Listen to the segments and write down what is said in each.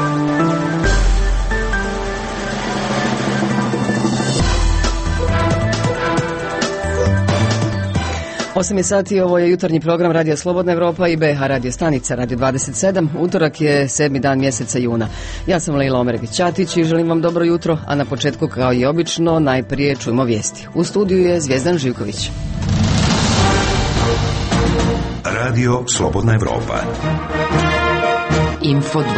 Osam je sati, ovo je jutarnji program Radija Slobodna Evropa i BH Radio stanica Radio 27. Utorak je 7. dan mjeseca juna. Ja sam Lejla Omeregić-Ćatić i želim vam dobro jutro, a na početku kao i obično najprije čujemo vijesti. U studiju je Zvijezdan Živković. Radio Slobodna Evropa. Info 27.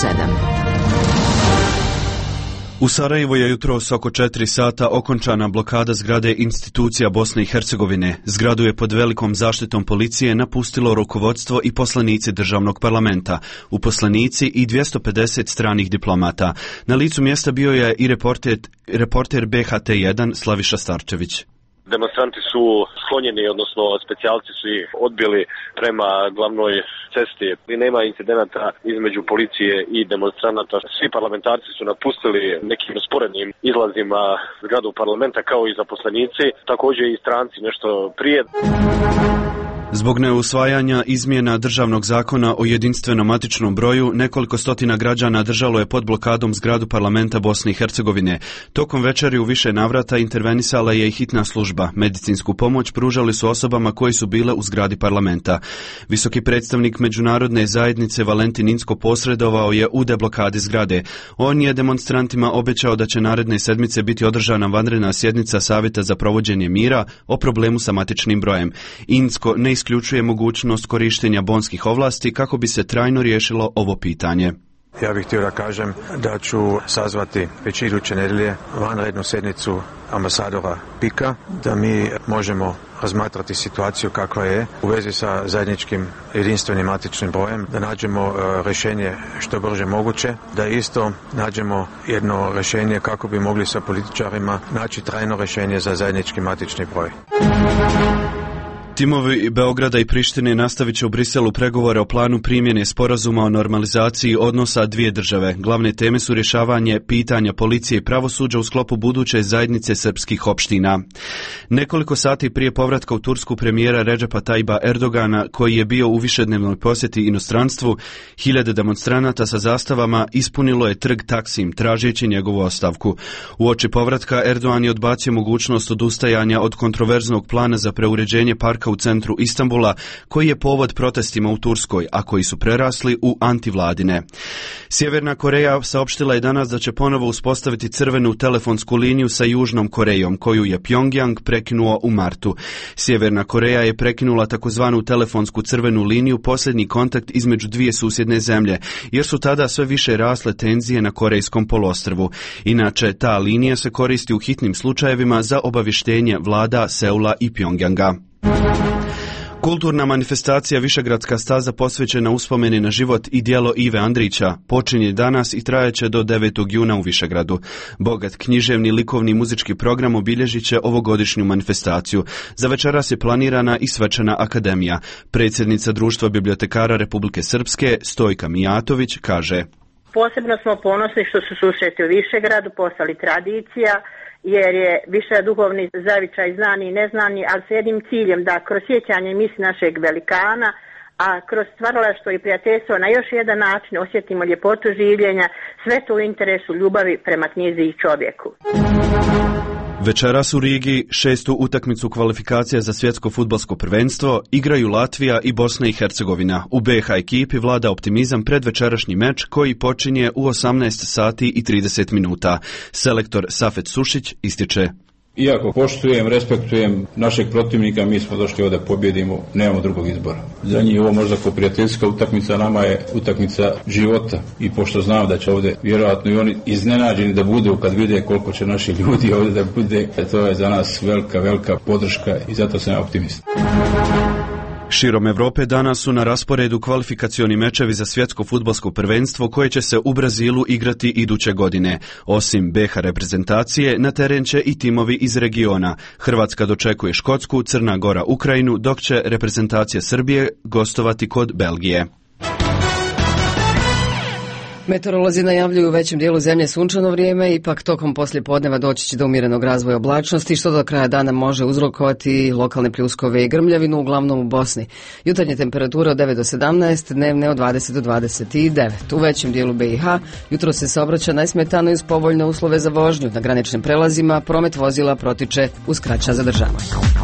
U Sarajevu je jutros oko 4 sata okončana blokada zgrade institucija Bosne i Hercegovine. Zgradu je pod velikom zaštitom policije napustilo rukovodstvo i poslanici državnog parlamenta, uposlenici i 250 stranih diplomata. Na licu mjesta bio je i reporter BHT1 Slaviša Starčević. Demonstranti su sklonjeni, odnosno specijalci su ih odbili prema glavnoj cesti i nema incidenata između policije i demonstranata. Svi parlamentarci su napustili nekim sporednim izlazima zgradu parlamenta kao i zaposlenici, također i stranci nešto prije. Zbog neusvajanja izmjena državnog zakona o jedinstvenom matičnom broju, nekoliko stotina građana držalo je pod blokadom zgradu parlamenta Bosne i Hercegovine. Tokom večeri u više navrata intervenisala je i hitna služba. Medicinsku pomoć pružali su osobama koji su bile u zgradi parlamenta. Visoki predstavnik međunarodne zajednice Valentin Inzko posredovao je u deblokadi zgrade. On je demonstrantima obećao da će naredne sedmice biti održana vanredna sjednica Savjeta za provođenje mira o problemu sa matičnim brojem. Inzko ne isključuje mogućnost korištenja bonskih ovlasti kako bi se trajno riješilo ovo pitanje. Ja bih htio da kažem da ću sazvati već iduće nedelje vanrednu sjednicu ambasadora Pika, da mi možemo razmatrati situaciju kakva je u vezi sa zajedničkim jedinstvenim matičnim brojem, da nađemo rješenje što brže moguće, da isto nađemo jedno rješenje kako bi mogli sa političarima naći trajno rješenje za zajednički matični broj. Timovi Beograda i Prištine nastavit će u Briselu pregovore o planu primjene sporazuma o normalizaciji odnosa dvije države. Glavne teme su rješavanje pitanja policije i pravosuđa u sklopu buduće zajednice srpskih opština. Nekoliko sati prije povratka u Tursku premijera Redžepa Tajba Erdogana, koji je bio u višednevnoj posjeti inostranstvu, hiljade demonstranata sa zastavama ispunilo je trg Taksim, tražeći njegovu ostavku. Uoči povratka Erdogan je odbacio mogućnost odustajanja od kontroverznog plana za preuređenje parka u centru Istanbula, koji je povod protestima u Turskoj, a koji su prerasli u antivladine. Sjeverna Koreja saopštila je danas da će ponovo uspostaviti crvenu telefonsku liniju sa Južnom Korejom, koju je Pjongjang prekinuo u martu. Sjeverna Koreja je prekinula takozvanu telefonsku crvenu liniju, posljednji kontakt između dvije susjedne zemlje, jer su tada sve više rasle tenzije na Korejskom poluostrvu. Inače, ta linija se koristi u hitnim slučajevima za obavještenje vlada Seula i Pjongjanga. Kulturna manifestacija Višegradska staza posvećena uspomeni na život i djelo Ive Andrića počinje danas i trajeće do 9. juna u Višegradu. Bogat književni, likovni i muzički program obilježit će ovogodišnju manifestaciju. Za večeras je planirana i svečana akademija. Predsjednica Društva bibliotekara Republike Srpske Stojka Mijatović kaže: Posebno smo ponosni što su susreti u Višegradu postali tradicija, jer je više duhovni zavičaj znani i neznani, ali s jednim ciljem da kroz sjećanje misli našeg velikana, a kroz stvaralaštvo i prijateljstvo na još jedan način osjetimo ljepotu življenja, sve to u interesu ljubavi prema knjizi i čovjeku. Večeras u Rigi šestu utakmicu kvalifikacija za svjetsko fudbalsko prvenstvo igraju Latvija i Bosna i Hercegovina. U BiH ekipi vlada optimizam pred večerašnji meč koji počinje u 18 sati i 30 minuta. Selektor Safet Sušić ističe: Iako poštujem, respektujem našeg protivnika, mi smo došli ovdje da pobjedimo, nemamo drugog izbora. Za njih ovo možda kao prijateljska utakmica, nama je utakmica života. I pošto znam da će ovdje vjerojatno i oni iznenađeni da budu kad vide koliko će naši ljudi ovdje da bude, to je za nas velika podrška i zato sam ja optimist. Širom Evrope danas su na rasporedu kvalifikacioni mečevi za svjetsko fudbalsko prvenstvo koje će se u Brazilu igrati iduće godine. Osim BiH reprezentacije, na teren će i timovi iz regiona. Hrvatska dočekuje Škotsku, Crna Gora Ukrajinu, dok će reprezentacija Srbije gostovati kod Belgije. Meteorolozi najavljuju u većem dijelu zemlje sunčano vrijeme, ipak tokom poslijepodneva doći će do umjerenog razvoja oblačnosti, što do kraja dana može uzrokovati lokalne pljuskove i grmljavinu, uglavnom u Bosni. Jutarnje temperature od 9 do 17, dnevne od 20 do 29. U većem dijelu BiH jutro se saobraća nesmetano uz povoljne uslove za vožnju. Na graničnim prelazima promet vozila protiče uz kraća zadržavanja.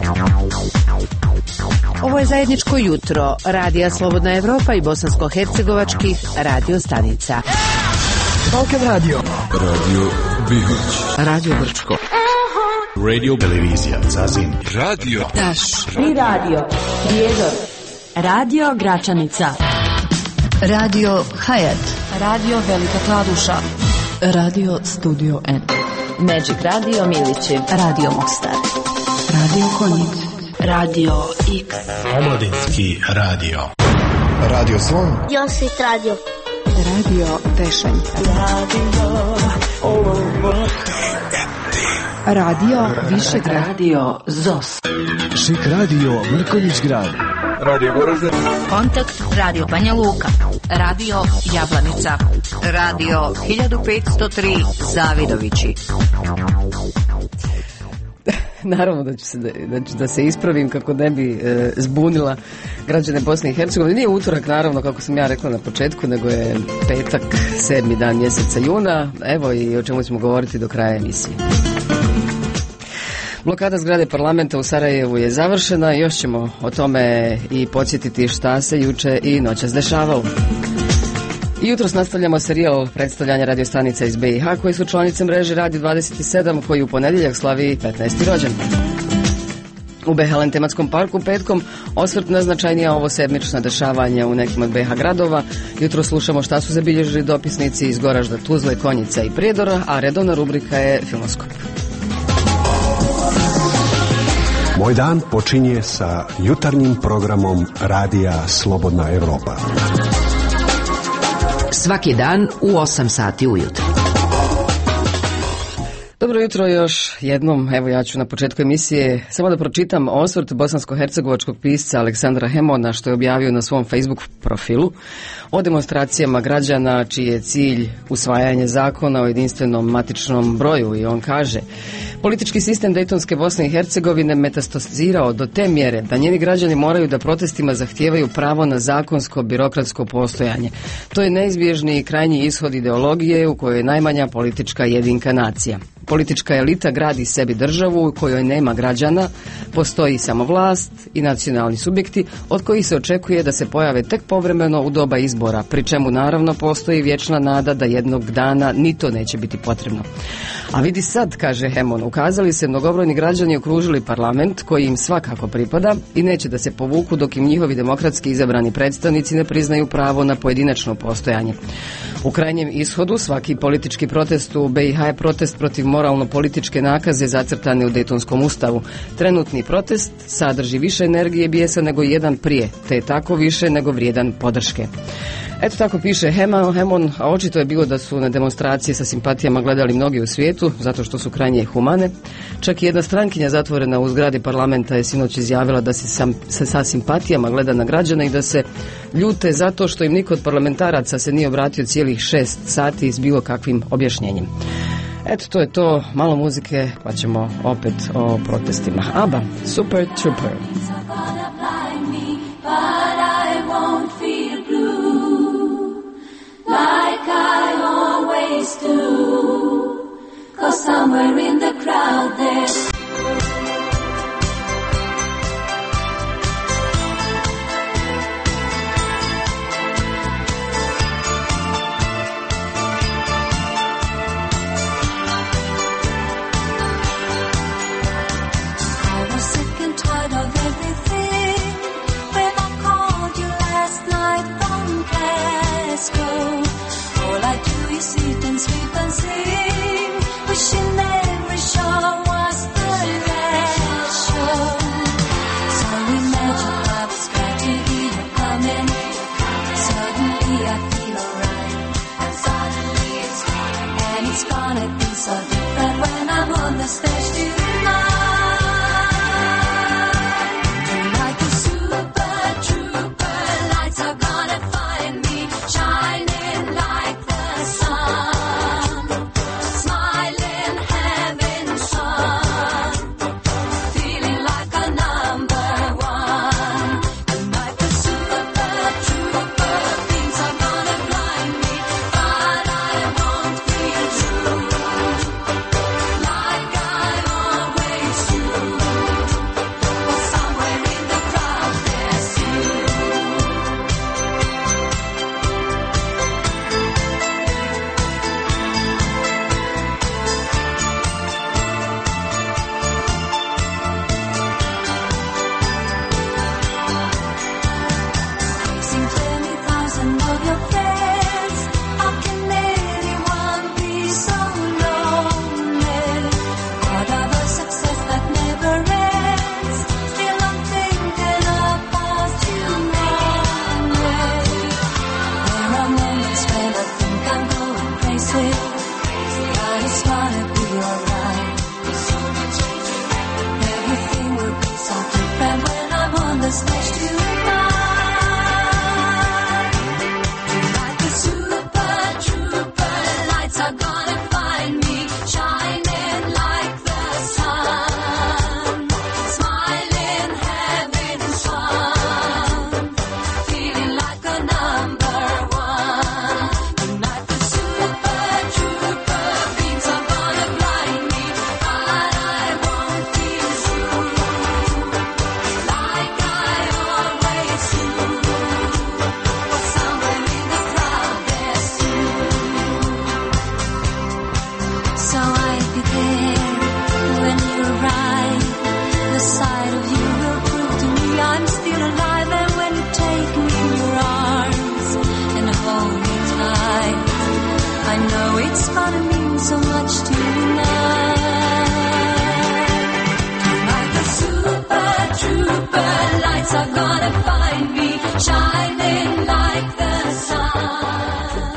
Ovo je zajedničko jutro Radija Slobodna Evropa i bosansko-hercegovačkih radio stanica. Balkan Radio. Radio Bihać. Radio Brčko. Radio Televizija Zazin. Radio Taš. I radio Prijedor. Radio Gračanica. Radio Hayat. Radio Velika Kladuša. Radio Studio N. Magic Radio Milići. Radio Mostar. Radio Konjic. Radio X. Omladinski radio. Radio Slon. Josit Radio. Radio Tešanj. Radio Višegrad. Radio ZOS. Šik Radio Mrkonjić Grad. Radio Goražde. Kontakt Radio Banja Luka. Radio Jablanica. Radio 1503 Zavidovići. Naravno da se ispravim kako ne bi zbunila građane Bosne i Hercegovine. Nije utorak, naravno, kako sam ja rekla na početku, nego je petak, 7. dan mjeseca juna. Evo i o čemu ćemo govoriti do kraja emisije. Blokada zgrade parlamenta u Sarajevu je završena. Još ćemo o tome i podsjetiti šta se juče i noćas dešavalo. Jutros nastavljamo serijal predstavljanja radiostanica iz BiH koji su članice mreže Radio 27 koji u ponedjeljak slavi 15. rođendan. U Behelen tematskom parku petkom osvrt na značajnija ovo sedmična dešavanja u nekim od BiH gradova. Jutro slušamo šta su zabilježili dopisnici iz Goražda, Tuzle, Konjica i Prijedora, a redovna rubrika je Filmoskop. Moj dan počinje sa jutarnjim programom Radija Slobodna Evropa. Svaki dan u 8 sati ujutro. Dobro jutro još jednom. Evo ja ću na početku emisije samo da pročitam osvrt bosansko-hercegovačkog pisca Aleksandra Hemona što je objavio na svom Facebook profilu o demonstracijama građana čiji je cilj usvajanje zakona o jedinstvenom matičnom broju i on kaže: politički sistem Dejtonske Bosne i Hercegovine metastazirao do te mjere da njeni građani moraju da protestima zahtijevaju pravo na zakonsko birokratsko postojanje. To je neizbježni i krajnji ishod ideologije u kojoj je najmanja politička jedinka nacija. Politička elita gradi sebi državu u kojoj nema građana, postoji samo vlast i nacionalni subjekti od kojih se očekuje da se pojave tek povremeno u doba izbora, pri čemu naravno postoji vječna nada da jednog dana ni to neće biti potrebno. A vidi sad, kaže Hemon, ukazali se mnogobrojni građani okružili parlament koji im svakako pripada i neće da se povuku dok im njihovi demokratski izabrani predstavnici ne priznaju pravo na pojedinačno postojanje. U krajnjem ishodu svaki politički protest u BiH je protest protiv moralno-političke nakaze zacrtane u Dejtonskom ustavu. Trenutni protest sadrži više energije bijesa nego jedan prije, te je tako više nego vrijedan podrške. Eto tako piše Hemon, a očito je bilo da su na demonstracije sa simpatijama gledali mnogi u svijetu, zato što su krajnje humane. Čak i jedna strankinja zatvorena u zgradi parlamenta je sinoć izjavila da se sa simpatijama gleda na građane i da se ljute zato što im niko od parlamentaraca se nije obratio cijelih 6 sati s bilo kakvim objašnjenjem. Eto, to je to, malo muzike, pa ćemo opet o protestima. ABBA, Super Trooper. Like I always do, 'cause somewhere in the crowd there's I was sick and tired of everything when I called you last night from Glasgow. All I do is sit and sleep and sing, wishing every show was the last show. So imagine I was glad to hear you coming. Suddenly I feel alright, and suddenly it's fine. And it's gonna be so different when I'm on the stage tonight. Like a super trooper, lights are gonna find me shining like the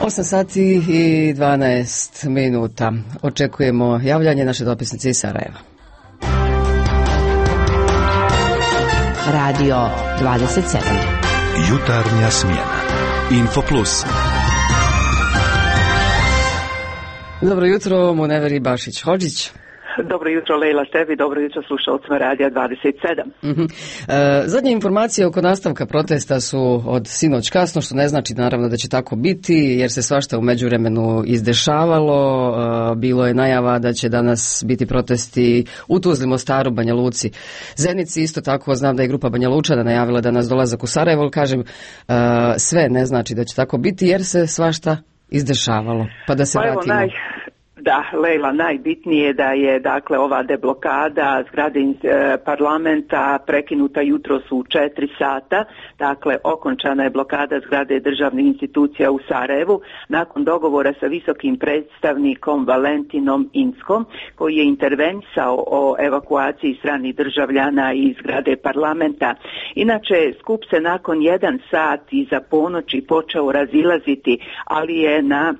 8 sati i 12 minuta. Očekujemo javljanje naše dopisnice iz Sarajeva. Radio 27. Jutarnja smjena. Info Plus. Dobro jutro, Muneveri Bašić-Hodžić. Dobro jutro, Lejla, tebi, dobro jutro slušalcima Radija 27. Zadnje informacije oko nastavka protesta su od sinoć kasno, što ne znači naravno da će tako biti, jer se svašta u međuvremenu izdešavalo. Bilo je najava da će danas biti protesti u Tuzli, Mostaru, Banja Luci, Zenici. Isto tako znam da je grupa Banja Lučana najavila danas dolazak u Sarajevo. Kažem, sve ne znači da će tako biti, jer se svašta izdešavalo. Pa da se vratimo. Da, Lejla, najbitnije je da je dakle ova deblokada zgrade parlamenta prekinuta jutros u 4 sata, dakle okončana je blokada zgrade državnih institucija u Sarajevu nakon dogovora sa visokim predstavnikom Valentinom Inskom, koji je intervenisao o evakuaciji stranih državljana iz zgrade parlamenta. Inače, skup se nakon 1 sat iza ponoći počeo razilaziti, ali je na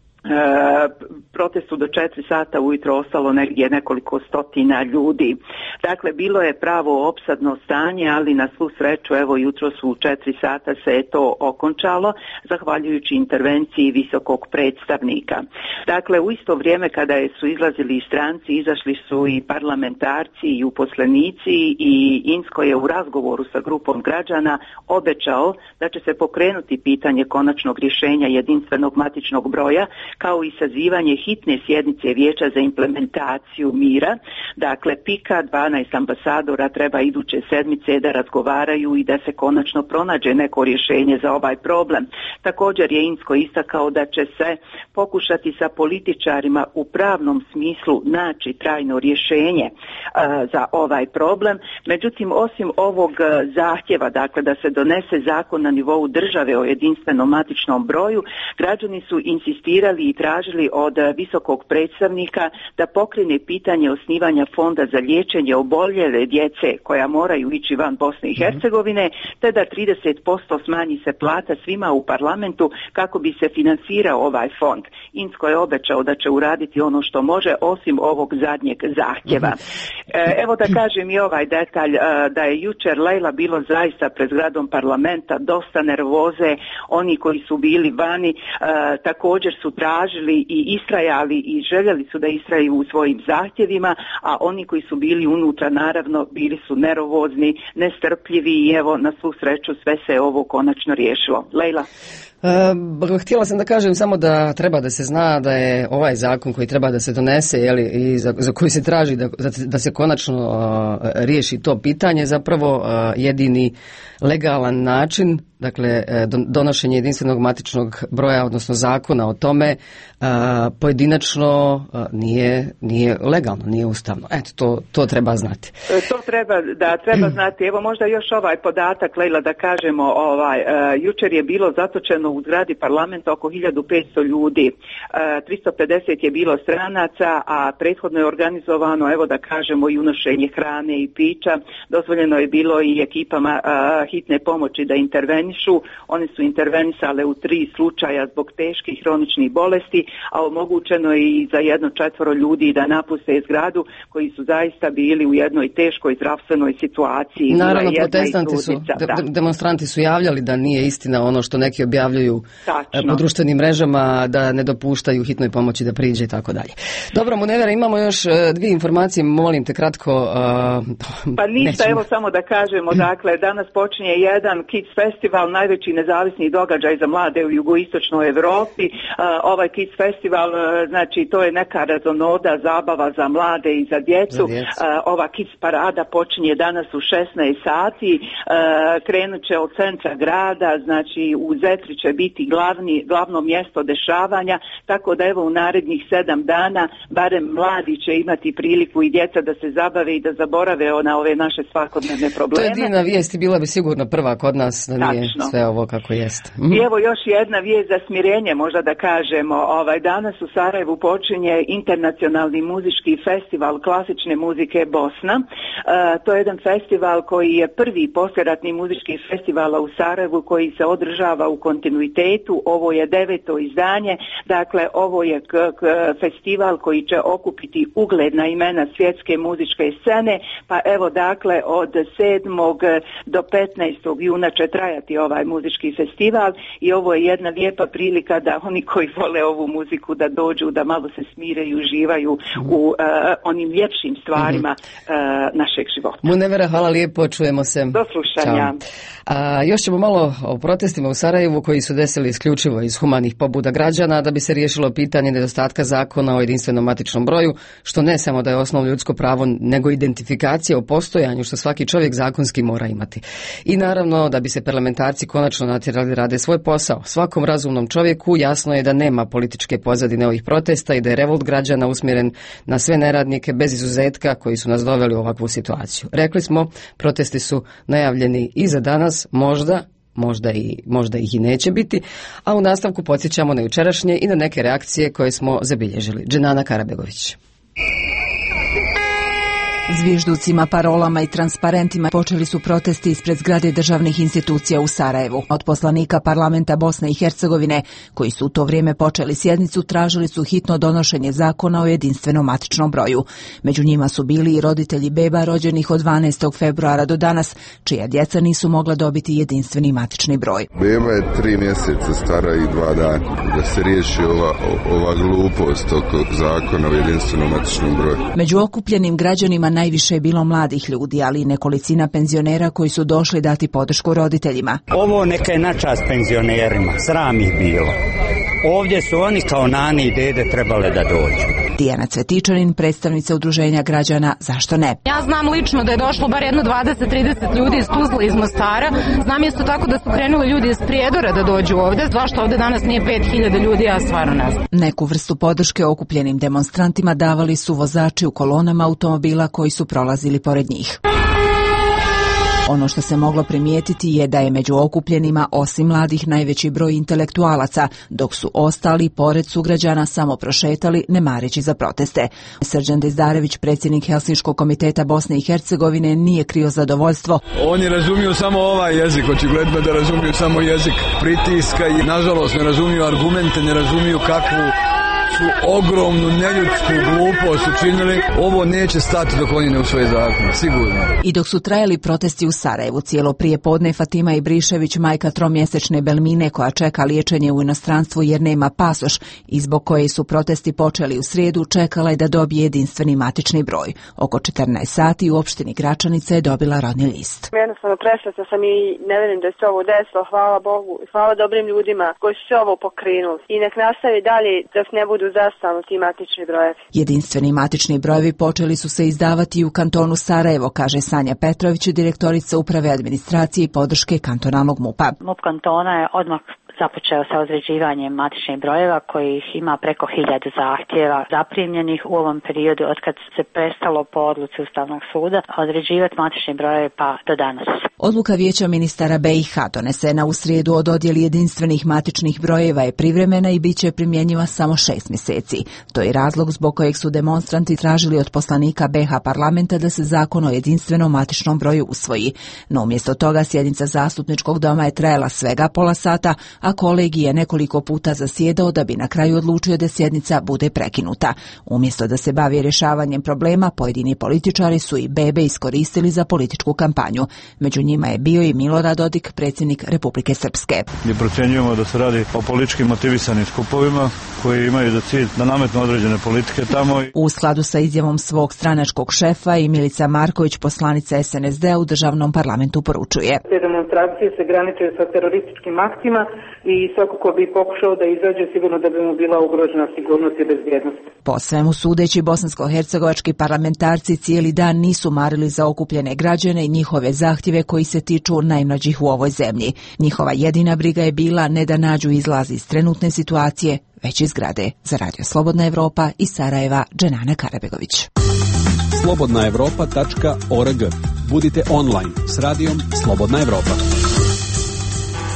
protestu do 4 sata ujutro ostalo negdje nekoliko stotina ljudi. Dakle, bilo je pravo opsadno stanje, ali na svu sreću, evo jutros u 4 sata se je to okončalo, zahvaljujući intervenciji visokog predstavnika. Dakle, u isto vrijeme kada su izlazili i stranci, izašli su i parlamentarci i uposlenici, i Insko je u razgovoru sa grupom građana obećao da će se pokrenuti pitanje konačnog rješenja jedinstvenog matičnog broja, kao i sazivanje hitne sjednice Vijeća za implementaciju mira. Dakle, PIKA, 12 ambasadora treba iduće sedmice da razgovaraju i da se konačno pronađe neko rješenje za ovaj problem. Također je Insko istakao da će se pokušati sa političarima u pravnom smislu naći trajno rješenje za ovaj problem. Međutim, osim ovog zahtjeva, dakle da se donese zakon na nivou države o jedinstvenom matičnom broju, građani su insistirali i tražili od visokog predstavnika da pokrene pitanje osnivanja fonda za liječenje oboljele djece koja moraju ići van Bosne i Hercegovine, te da 30% smanji se plata svima u parlamentu kako bi se financirao ovaj fond. Insko je obećao da će uraditi ono što može, osim ovog zadnjeg zahtjeva. Evo da kažem i ovaj detalj, da je jučer, Lejla, bilo zaista pred zgradom parlamenta dosta nervoze. Oni koji su bili vani također su tražili i istrajali i željeli su da istraju u svojim zahtjevima, a oni koji su bili unutra naravno bili su nervozni, nestrpljivi, i evo na svu sreću sve se ovo konačno riješilo. Lejla? Htjela sam da kažem samo da treba da se zna da je ovaj zakon koji treba da se donese, i za koji se traži da se konačno riješi to pitanje, zapravo jedini legalan način, dakle donošenje jedinstvenog matičnog broja, odnosno zakona o tome, pojedinačno nije legalno, nije ustavno. Eto, to treba znati. To treba znati. Evo možda još ovaj podatak, Lejla, da kažemo, jučer je bilo zatočeno u zgradi parlamenta oko 1500 ljudi, 350 je bilo stranaca, a prethodno je organizovano, evo da kažemo, i unošenje hrane i pića. Dozvoljeno je bilo i ekipama hitne pomoći da intervenišu. One su intervenisale u 3 slučaja zbog teških hroničnih bolesti, a omogućeno je i za 1/4 ljudi da napuste zgradu koji su zaista bili u jednoj teškoj zdravstvenoj situaciji. Naravno, demonstranti su javljali da nije istina ono što neki objavljuju po društvenim mrežama, da ne dopuštaju hitnoj pomoći da priđe i tako dalje. Dobro, Munevera, imamo još 2 informacije, molim te kratko. Pa ništa, evo samo da kažemo, dakle, danas počinje jedan Kids Festival, najveći nezavisni događaj za mlade u jugoistočnoj Europi. Ovaj Kids Festival, znači, to je neka razonoda, zabava za mlade i za djecu. Ova Kids Parada počinje danas u 16 sati, krenut će od centra grada, znači u Zetri će biti glavno mjesto dešavanja, tako da evo u narednih 7 dana barem mladi će imati priliku i djeca da se zabave i da zaborave na ove naše svakodnevne probleme. To je divna vijest i bila bi sigurno prva kod nas da nije sve ovo kako jest. I evo još jedna vijest za smirenje, možda da kažemo. Danas u Sarajevu počinje internacionalni muzički festival klasične muzike Bosna. To je jedan festival koji je prvi poslijeratni muzički festivala u Sarajevu koji se održava u kontinuitetu. Ovo je 9. izdanje, dakle ovo je festival koji će okupiti ugledna imena svjetske muzičke scene, pa evo dakle od 7. do 15. juna će trajati ovaj muzički festival i ovo je jedna lijepa prilika da oni koji vole ovu muziku da dođu, da malo se smire i uživaju u onim ljepšim stvarima našeg života. Munevera, hvala lijepo, čujemo se. Do slušanja. Još ćemo malo o protestima u Sarajevu koji su desili isključivo iz humanih pobuda građana da bi se riješilo pitanje nedostatka zakona o jedinstvenom matičnom broju, što ne samo da je osnovno ljudsko pravo, nego identifikacija o postojanju što svaki čovjek zakonski mora imati. I naravno da bi se parlamentarci konačno natjerali rade svoj posao. Svakom razumnom čovjeku jasno je da nema političke pozadine ovih protesta i da je revolt građana usmjeren na sve neradnike bez izuzetka koji su nas doveli u ovakvu situaciju. Rekli smo, protesti su najavljeni i za danas, možda ih i neće biti, a u nastavku podsjećamo na jučerašnje i na neke reakcije koje smo zabilježili. Dženana Karabegović. Zvižducima, parolama i transparentima počeli su protesti ispred zgrade državnih institucija u Sarajevu. Od poslanika parlamenta Bosne i Hercegovine, koji su u to vrijeme počeli sjednicu, tražili su hitno donošenje zakona o jedinstvenom matičnom broju. Među njima su bili i roditelji beba rođenih od 12. februara do danas, čija djeca nisu mogla dobiti jedinstveni matični broj. Beba je 3 mjeseca stara i 2 dana. Da se riješi ova glupost oko zakona o jedinstvenom matičnom broju. Među okupljenim građanima najviše je bilo mladih ljudi, ali i nekolicina penzionera koji su došli dati podršku roditeljima. Ovo neka je na čast penzionerima, sram ih bilo. Ovdje su oni kao nani i dede trebale da dođu. Dijana Cvetičanin, predstavnica udruženja građana Zašto ne? Ja znam lično da je došlo bar jedno 20-30 ljudi iz Tuzle, iz Mostara. Znam isto tako da su krenuli ljudi iz Prijedora da dođu ovdje. Zašto ovdje danas nije 5000 ljudi, ja stvarno ne znam. Neku vrstu podrške okupljenim demonstrantima davali su vozači u kolonama automobila koji su prolazili pored njih. Ono što se moglo primijetiti je da je među okupljenima osim mladih najveći broj intelektualaca, dok su ostali pored sugrađana samo prošetali ne mareći za proteste. Srđan Dezdarević, predsjednik Helsinškog komiteta Bosne i Hercegovine, nije krio zadovoljstvo. Oni razumiju samo ovaj jezik, očigledno da razumiju samo jezik pritiska i nažalost ne razumiju argumente, ne razumiju kakvu su ogromnu neljudsku glupost učinili. Ovo neće stati dok oni ne usvoje zakon, sigurno. I dok su trajali protesti u Sarajevu, cijelo prije podne Fatima Ibrišević, majka 3-mjesečne Belmine koja čeka liječenje u inostranstvu jer nema pasoš i zbog koje su protesti počeli u srijedu, čekala je da dobije jedinstveni matični broj. Oko 14 sati u opštini Gračanice je dobila rodni list. Jednostavno presretna sam i ne vjerujem da se ovo desilo, hvala Bogu i hvala dobrim ljudima koji su se ovo pokrenuli. I nek nastavi dalje dok ne budu zastavno ti matični brojevi. Jedinstveni matični brojevi počeli su se izdavati u kantonu Sarajevo, kaže Sanja Petrović, direktorica uprave administracije i podrške kantonalnog MUP-a. MUP kantona je odmah započeo sa određivanjem matičnih brojeva kojih ima preko 1000 zahtjeva zaprimljenih u ovom periodu od kad se prestalo po odluci Ustavnog suda određivati matični brojevi pa do danas. Odluka Vijeća ministara BiH donesena u srijedu o dodjeli jedinstvenih matičnih brojeva je privremena i bit će primjenjiva samo 6 mjeseci. To je razlog zbog kojeg su demonstranti tražili od poslanika BiH parlamenta da se zakon o jedinstvenom matičnom broju usvoji. No umjesto toga sjednica zastupničkog doma je trajala svega pola sata, a kolegij je nekoliko puta zasjedao da bi na kraju odlučio da sjednica bude prekinuta. Umjesto da se bavi rješavanjem problema, pojedini političari su i bebe iskoristili za političku kampanju. Među njima je bio i Milorad Dodik, predsjednik Republike Srpske. Mi procjenjujemo da se radi o politički motivisanim skupovima koji imaju za cilj da nametnu određene politike tamo. U skladu sa izjavom svog stranačkog šefa i Milica Marković, poslanica SNSD-a u državnom parlamentu, poručuje. Te demonstracije se graniče sa terorističkim aktima i svako ko bi pokušao da izađe, sigurno da bi mu bila ugrožena sigurnost i bezbjednost. Po svemu sudeći, bosansko-hercegovački parlamentarci cijeli dan nisu marili za okupljene građane i njihove zahtjeve koji se tiču najmlađih u ovoj zemlji. Njihova jedina briga je bila ne da nađu izlaz iz trenutne situacije, već iz zgrade. Za Radio Slobodna Evropa iz Sarajeva, Dženana Karabegović. slobodnaevropa.org. Budite online s radijom Slobodna Evropa.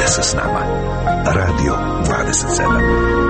se s nama. Radio 27.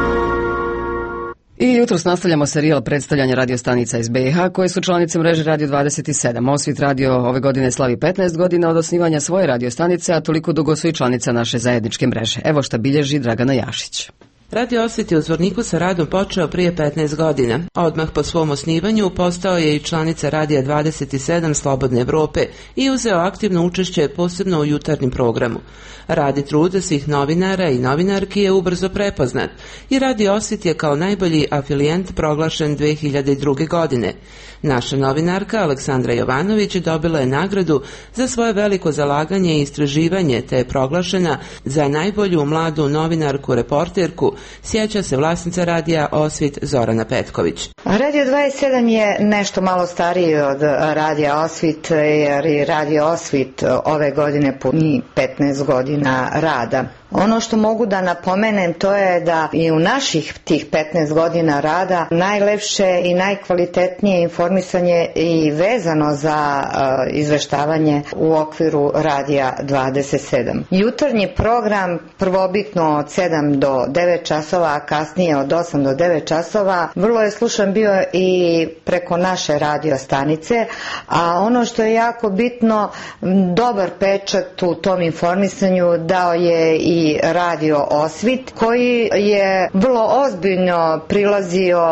I jutros nastavljamo serijal predstavljanja radiostanica iz BiH koje su članice mreže Radio 27. Osvit radio ove godine slavi 15 godina od osnivanja svoje radiostanice, a toliko dugo su i članica naše zajedničke mreže. Evo šta bilježi Dragana Jašić. Radio Osvit je u Zvorniku sa radom počeo prije 15 godina. Odmah po svom osnivanju postao je i članica Radija 27 Slobodne Evrope i uzeo aktivno učešće posebno u jutarnjem programu. Rad i trud svih novinara i novinarki je ubrzo prepoznat i Radio Osvit je kao najbolji afilijent proglašen 2002. godine. Naša novinarka Aleksandra Jovanović dobila je nagradu za svoje veliko zalaganje i istraživanje, te je proglašena za najbolju mladu novinarku reporterku, sjeća se vlasnica Radija Osvit Zorana Petković. Radio 27 je nešto malo stariji od Radija Osvit, jer je Radio Osvit ove godine puni 15 godina rada. Ono što mogu da napomenem to je da i u naših tih 15 godina rada najlepše i najkvalitetnije informisanje i vezano za izveštavanje u okviru Radija 27. Jutarnji program prvobitno od 7 do 9 časova, a kasnije od 8 do 9 časova, vrlo je slušan bio i preko naše radio stanice, a ono što je jako bitno, dobar pečat u tom informisanju dao je i Radio Osvit, koji je vrlo ozbiljno prilazio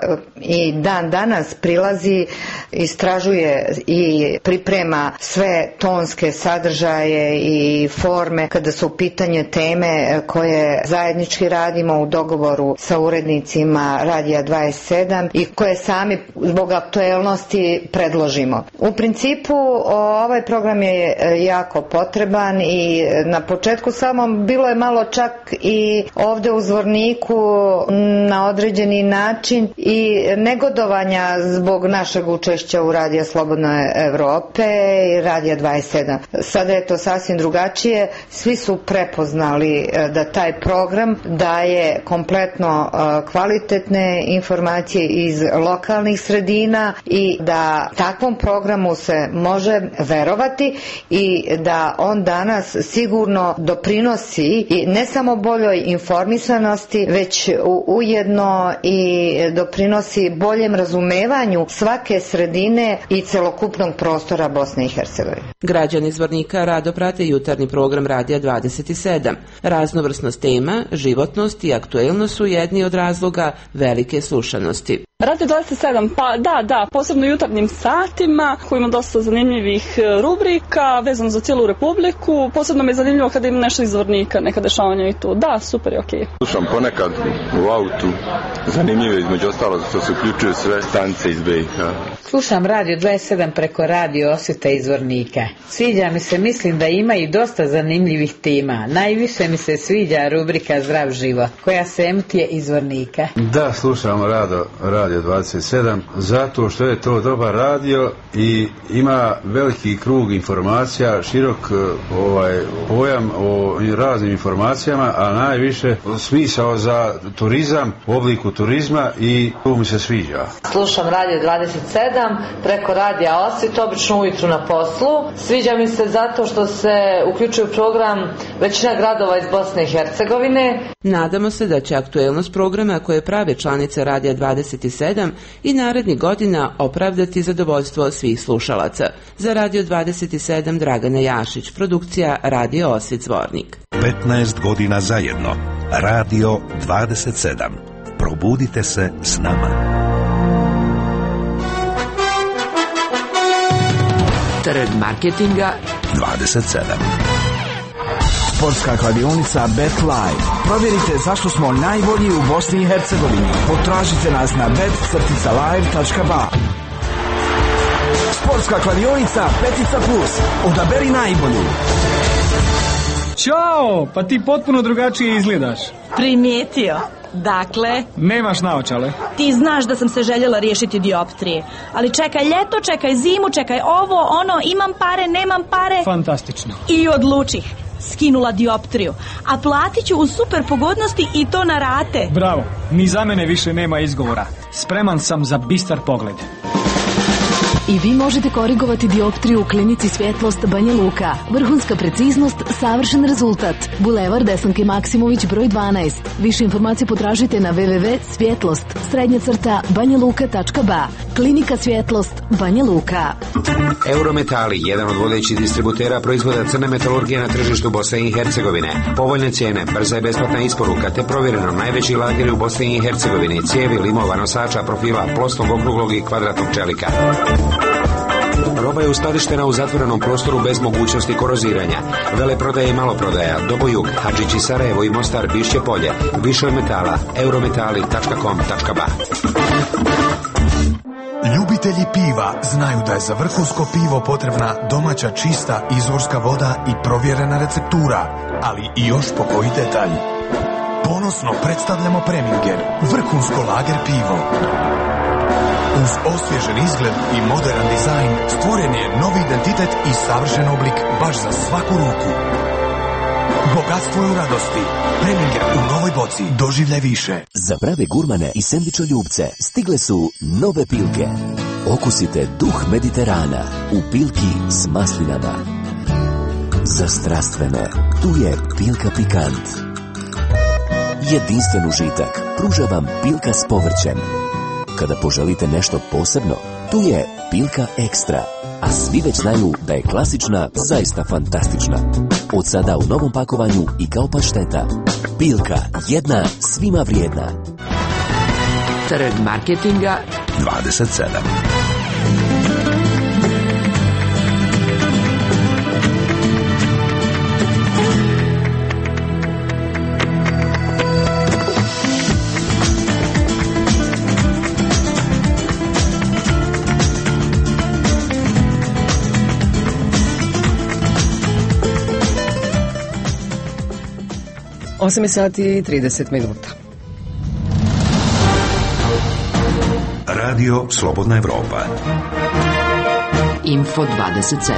i dan danas prilazi, istražuje i priprema sve tonske sadržaje i forme kada su u pitanju teme koje zajednički radimo u dogovoru sa urednicima Radija 27 i koje sami zbog aktuelnosti predložimo. U principu ovaj program je jako potreban i na početku samom bilo je malo čak i ovdje u Zvorniku na određeni način i negodovanja zbog našeg učešća u Radija Slobodne Evrope i Radija 27. Sada je to sasvim drugačije. Svi su prepoznali da taj program daje kompletno kvalitetne informacije iz lokalnih sredina i da takvom programu se može verovati i da on danas sigurno doprinosi i ne samo boljoj informisanosti, već ujedno i doprinosi boljem razumevanju svake sredine i celokupnog prostora Bosne i Hercegovine. Građani Zvornika rado prate jutarnji program Radija 27. Raznovrsnost tema, životnost i aktuelnost su jedni od razloga velike slušanosti. Radio 27, pa da, posebno jutarnjim satima koji ima dosta zanimljivih rubrika vezano za cijelu Republiku. Posebno mi je zanimljivo kada ima nešto iz Zvornika, neka dešavanja i to. Da, super je, okej. Slušam ponekad u autu, zanimljivo između ostalo što se uključuju sve stanice iz BiH. Slušam Radio 27 preko Radio Osvita iz Zvornika. Sviđa mi se, mislim da ima i dosta zanimljivih tema. Najviše mi se sviđa rubrika Zdrav život, koja se emituje iz Zvornika. Da, slušam Radio 27 zato što je to dobar radio i ima veliki krug informacija, širok pojam o raznim informacijama, a najviše smisao za turizam u obliku turizma i to mi se sviđa. Slušam Radio 27 preko Radija Osvit, obično ujutru na poslu. Sviđa mi se zato što se uključuje u program većina gradova iz Bosne i Hercegovine. Nadamo se da će aktuelnost programa koje prave članice Radija 27 i narednih godina opravdati zadovoljstvo svih slušalaca. Za Radio 27 Dragana Jašić, produkcija Radio Osvit Zvornik. 15 godina zajedno. Radio 27. Probudite se s nama. Trg marketinga 27. Sportska kladionica Bet Live. Provjerite zašto smo najbolji u Bosni i Hercegovini. Potražite nas na bet-live.ba. Sportska kladionica Petica Plus. Odaberi najbolju. Ćao, pa ti potpuno drugačije izgledaš. Primijetio. Dakle, nemaš naočale. Ti znaš da sam se željela riješiti dioptrije. Ali čekaj ljeto, čekaj zimu, čekaj ovo, ono, imam pare, nemam pare. Fantastično. I odlučih. Skinula dioptriju. A platit ću u super pogodnosti i to na rate. Bravo, ni za mene više nema izgovora. Spreman sam za bistar pogled. I vi možete korigovati dioptriju u klinici Svjetlost Banja Luka. Vrhunska preciznost, savršen rezultat. Bulevar Desanke Maksimović broj 12. Više informacije potražite na www.svjetlost-banjaluka.ba. Klinika Svjetlost Banja Luka. Eurometali, jedan od vodećih distributera proizvoda crne metalurgije na tržištu Bosne i Hercegovine. Povoljne cijene, brza i besplatna isporuka te provjereno najveći lageri u Bosni i Hercegovini, cijevi, limova, nosača, profila, plosnog, okruglog i kvadratnog čelika. Roba je uskladištena u zatvorenom prostoru bez mogućnosti koroziranja. Veleprodaja i maloprodaja, Dobojug, Hadžići, Sarajevo i Mostar, Bišće Polje. Više od metala, eurometali.com.ba. Ljubitelji piva znaju da je za vrhunsko pivo potrebna domaća čista izvorska voda i provjerena receptura, ali i još po koji detalj. Ponosno predstavljamo Preminger, vrhunsko lager pivo. Uz osvježen izgled i modern dizajn stvoren je novi identitet i savršen oblik baš za svaku ruku. Bogatstvo je u radosti. Preminger u novoj boci. Doživljaj više. Za prave gurmane i sendvičoljubce stigle su nove pilke. Okusite duh Mediterana u pilki s maslinama. Za strastvene, tu je pilka pikant. Jedinstven užitak pruža vam pilka s povrćem. Kada poželite nešto posebno, tu je pilka ekstra. A svi već znaju da je klasična zaista fantastična. Od sada u novom pakovanju i kao pašteta. Pilka, jedna, svima vrijedna. Trg marketinga 27. Osam sati i 30 minuta. Radio Slobodna Evropa. Info 27.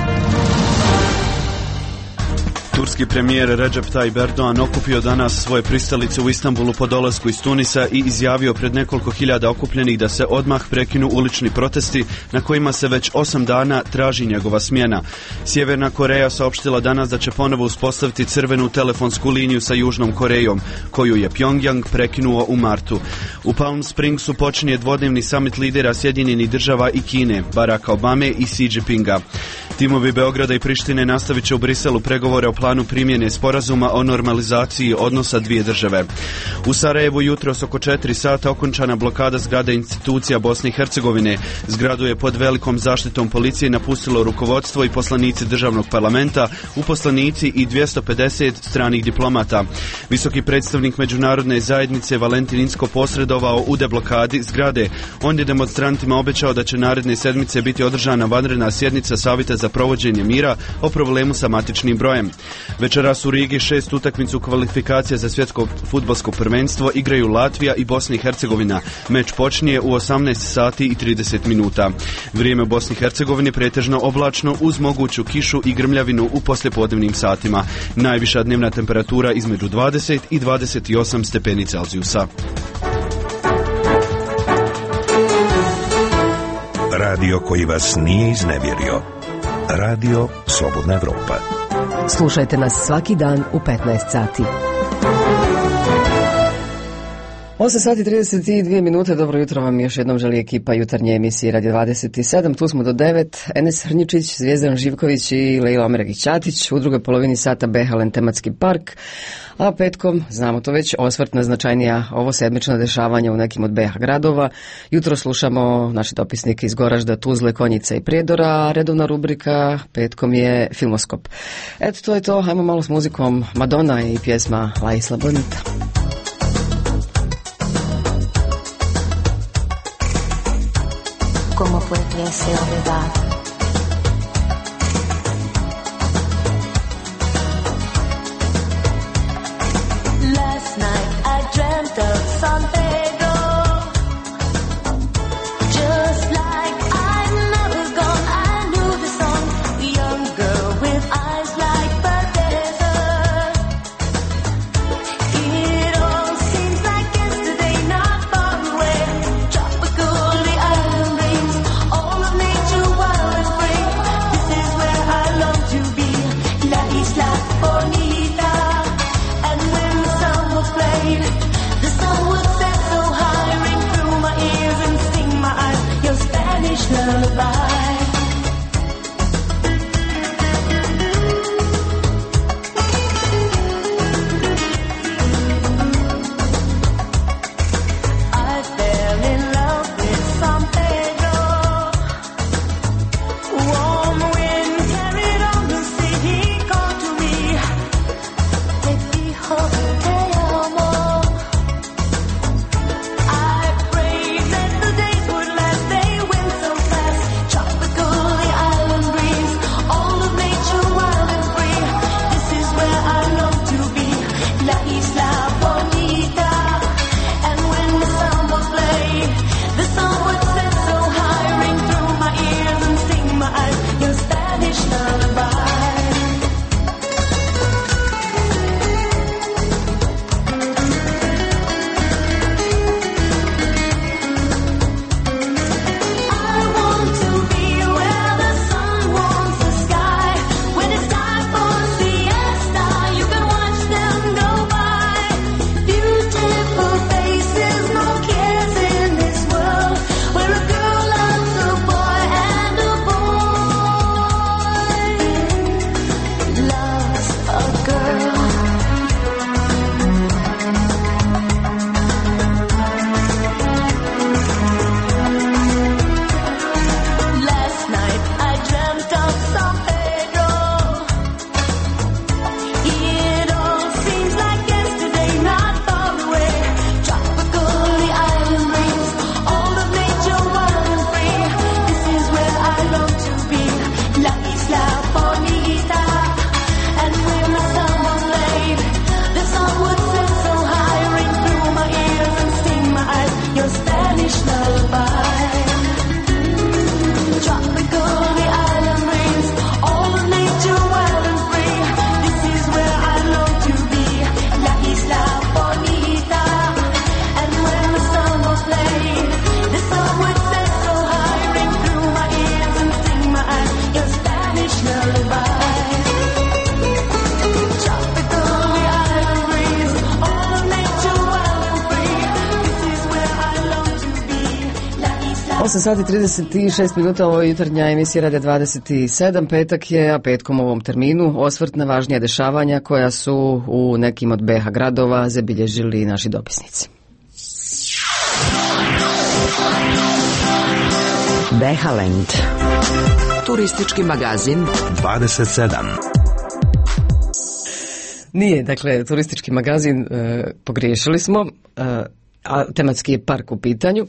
Turski premijer Recep Tayyip Erdogan okupio danas svoje pristalice u Istanbulu po dolasku iz Tunisa i izjavio pred nekoliko hiljada okupljenih da se odmah prekinu ulični protesti na kojima se već 8 dana traži njegova smjena. Sjeverna Koreja saopštila danas da će ponovo uspostaviti crvenu telefonsku liniju sa Južnom Korejom, koju je Pyongyang prekinuo u martu. U Palm Springsu počinje dvodnevni summit lidera Sjedinjenih država i Kine, Baracka Obame i Xi Jinpinga. Timovi Beograda i Prištine nastavit će u Briselu pregovore o planu primjene sporazuma o normalizaciji odnosa dvije države. U Sarajevu jutros oko 4 sata okončana blokada zgrade institucija Bosne i Hercegovine. Zgradu je pod velikom zaštitom policije napustilo rukovodstvo i poslanici državnog parlamenta, uposlenici i 250 stranih diplomata. Visoki predstavnik međunarodne zajednice Valentin Inzko posredovao u deblokadi zgrade. On je demonstrantima obećao da će naredne sedmice biti održana vanredna sjednica Savjeta za provođenje mira o problemu sa matičnim brojem. Večeras u Rigi 6 utakmicu kvalifikacija za svjetsko fudbalsko prvenstvo igraju Latvija i Bosna i Hercegovina. Meč počinje u 18 sati i 30 minuta. Vrijeme u Bosni i Hercegovini pretežno oblačno uz moguću kišu i grmljavinu u poslijepodnevnim satima. Najviša dnevna temperatura između 20 i 28 stepeni Celzijusa. Radio koji vas nije iznevjerio. Radio Slobodna Evropa. Slušajte nas svaki dan u 15 sati. 8 sati 32 minute, dobro jutro vam još jednom želi ekipa jutarnje emisije Radio 27, tu smo do 9, Enes Hrnjičić, Zvijezdan Živković i Lejla Omeragić-Ćatić, u drugoj polovini sata Behalen tematski park, a petkom, znamo to već, osvrt na značajnija ovo sedmična dešavanja u nekim od BH gradova. Jutro slušamo naše dopisnike iz Goražda, Tuzle, Konjica i Prijedora, a redovna rubrika petkom je Filmoskop. Eto, to je to, hajmo malo s muzikom. Madonna i pjesma La Isla Bonita. ¿Cómo pudiese olvidar? Last night I dreamt of San Pedro, just like I'm never gone. I knew the song, a young girl with eyes like the desert. It all seems like yesterday, not far away. Tropical, the island breeze, all of me lullaby. I fell in love with San Pedro. Warm wind carried on the sea. He called to me, "Te dijo te amo." I prayed that the days would last. They went so fast. Tropical, the island breeze, all of nature wild and free. This is where I long to be, La Isla Bonita. And when the sun would play, the sun would set so high, ring through my ears and sting my eyes, your Spanish lullaby. I want to be where the sun warms the sky. When it's time for siesta, you can watch them go by. Beautiful faces, no cares in this world, where a girl loves a boy and a boy loves a girl. Last night I dreamt of San Pedro. It all seems like yesterday, not far away. Tropical, the island breeze, all of nature wild and free. This is where I long to be, La Isla Bonita. And when the sun was laid, the sun would set so high, ring through my ears and sting my eyes, your Spanish lullaby. Tropical, the island breeze, all of nature wild and free. This is where I long to be, La Isla Bonita. And when the sun was laid, the sun would set so high, ring through my ears and sting my eyes, your Spanish lullaby. Tropical, the island breeze, all of nature wild and free. This is where I long to be, La Isla 8 sati 36 minuta, ovo je jutarnja emisija Radija 27, petak je, a petkom u ovom terminu osvrt na važnija dešavanja koja su u nekim od BH gradova zabilježili naši dopisnici. Behaland. Turistički magazin 27. Nije, dakle, turistički magazin, pogriješili smo, a tematski je park u pitanju,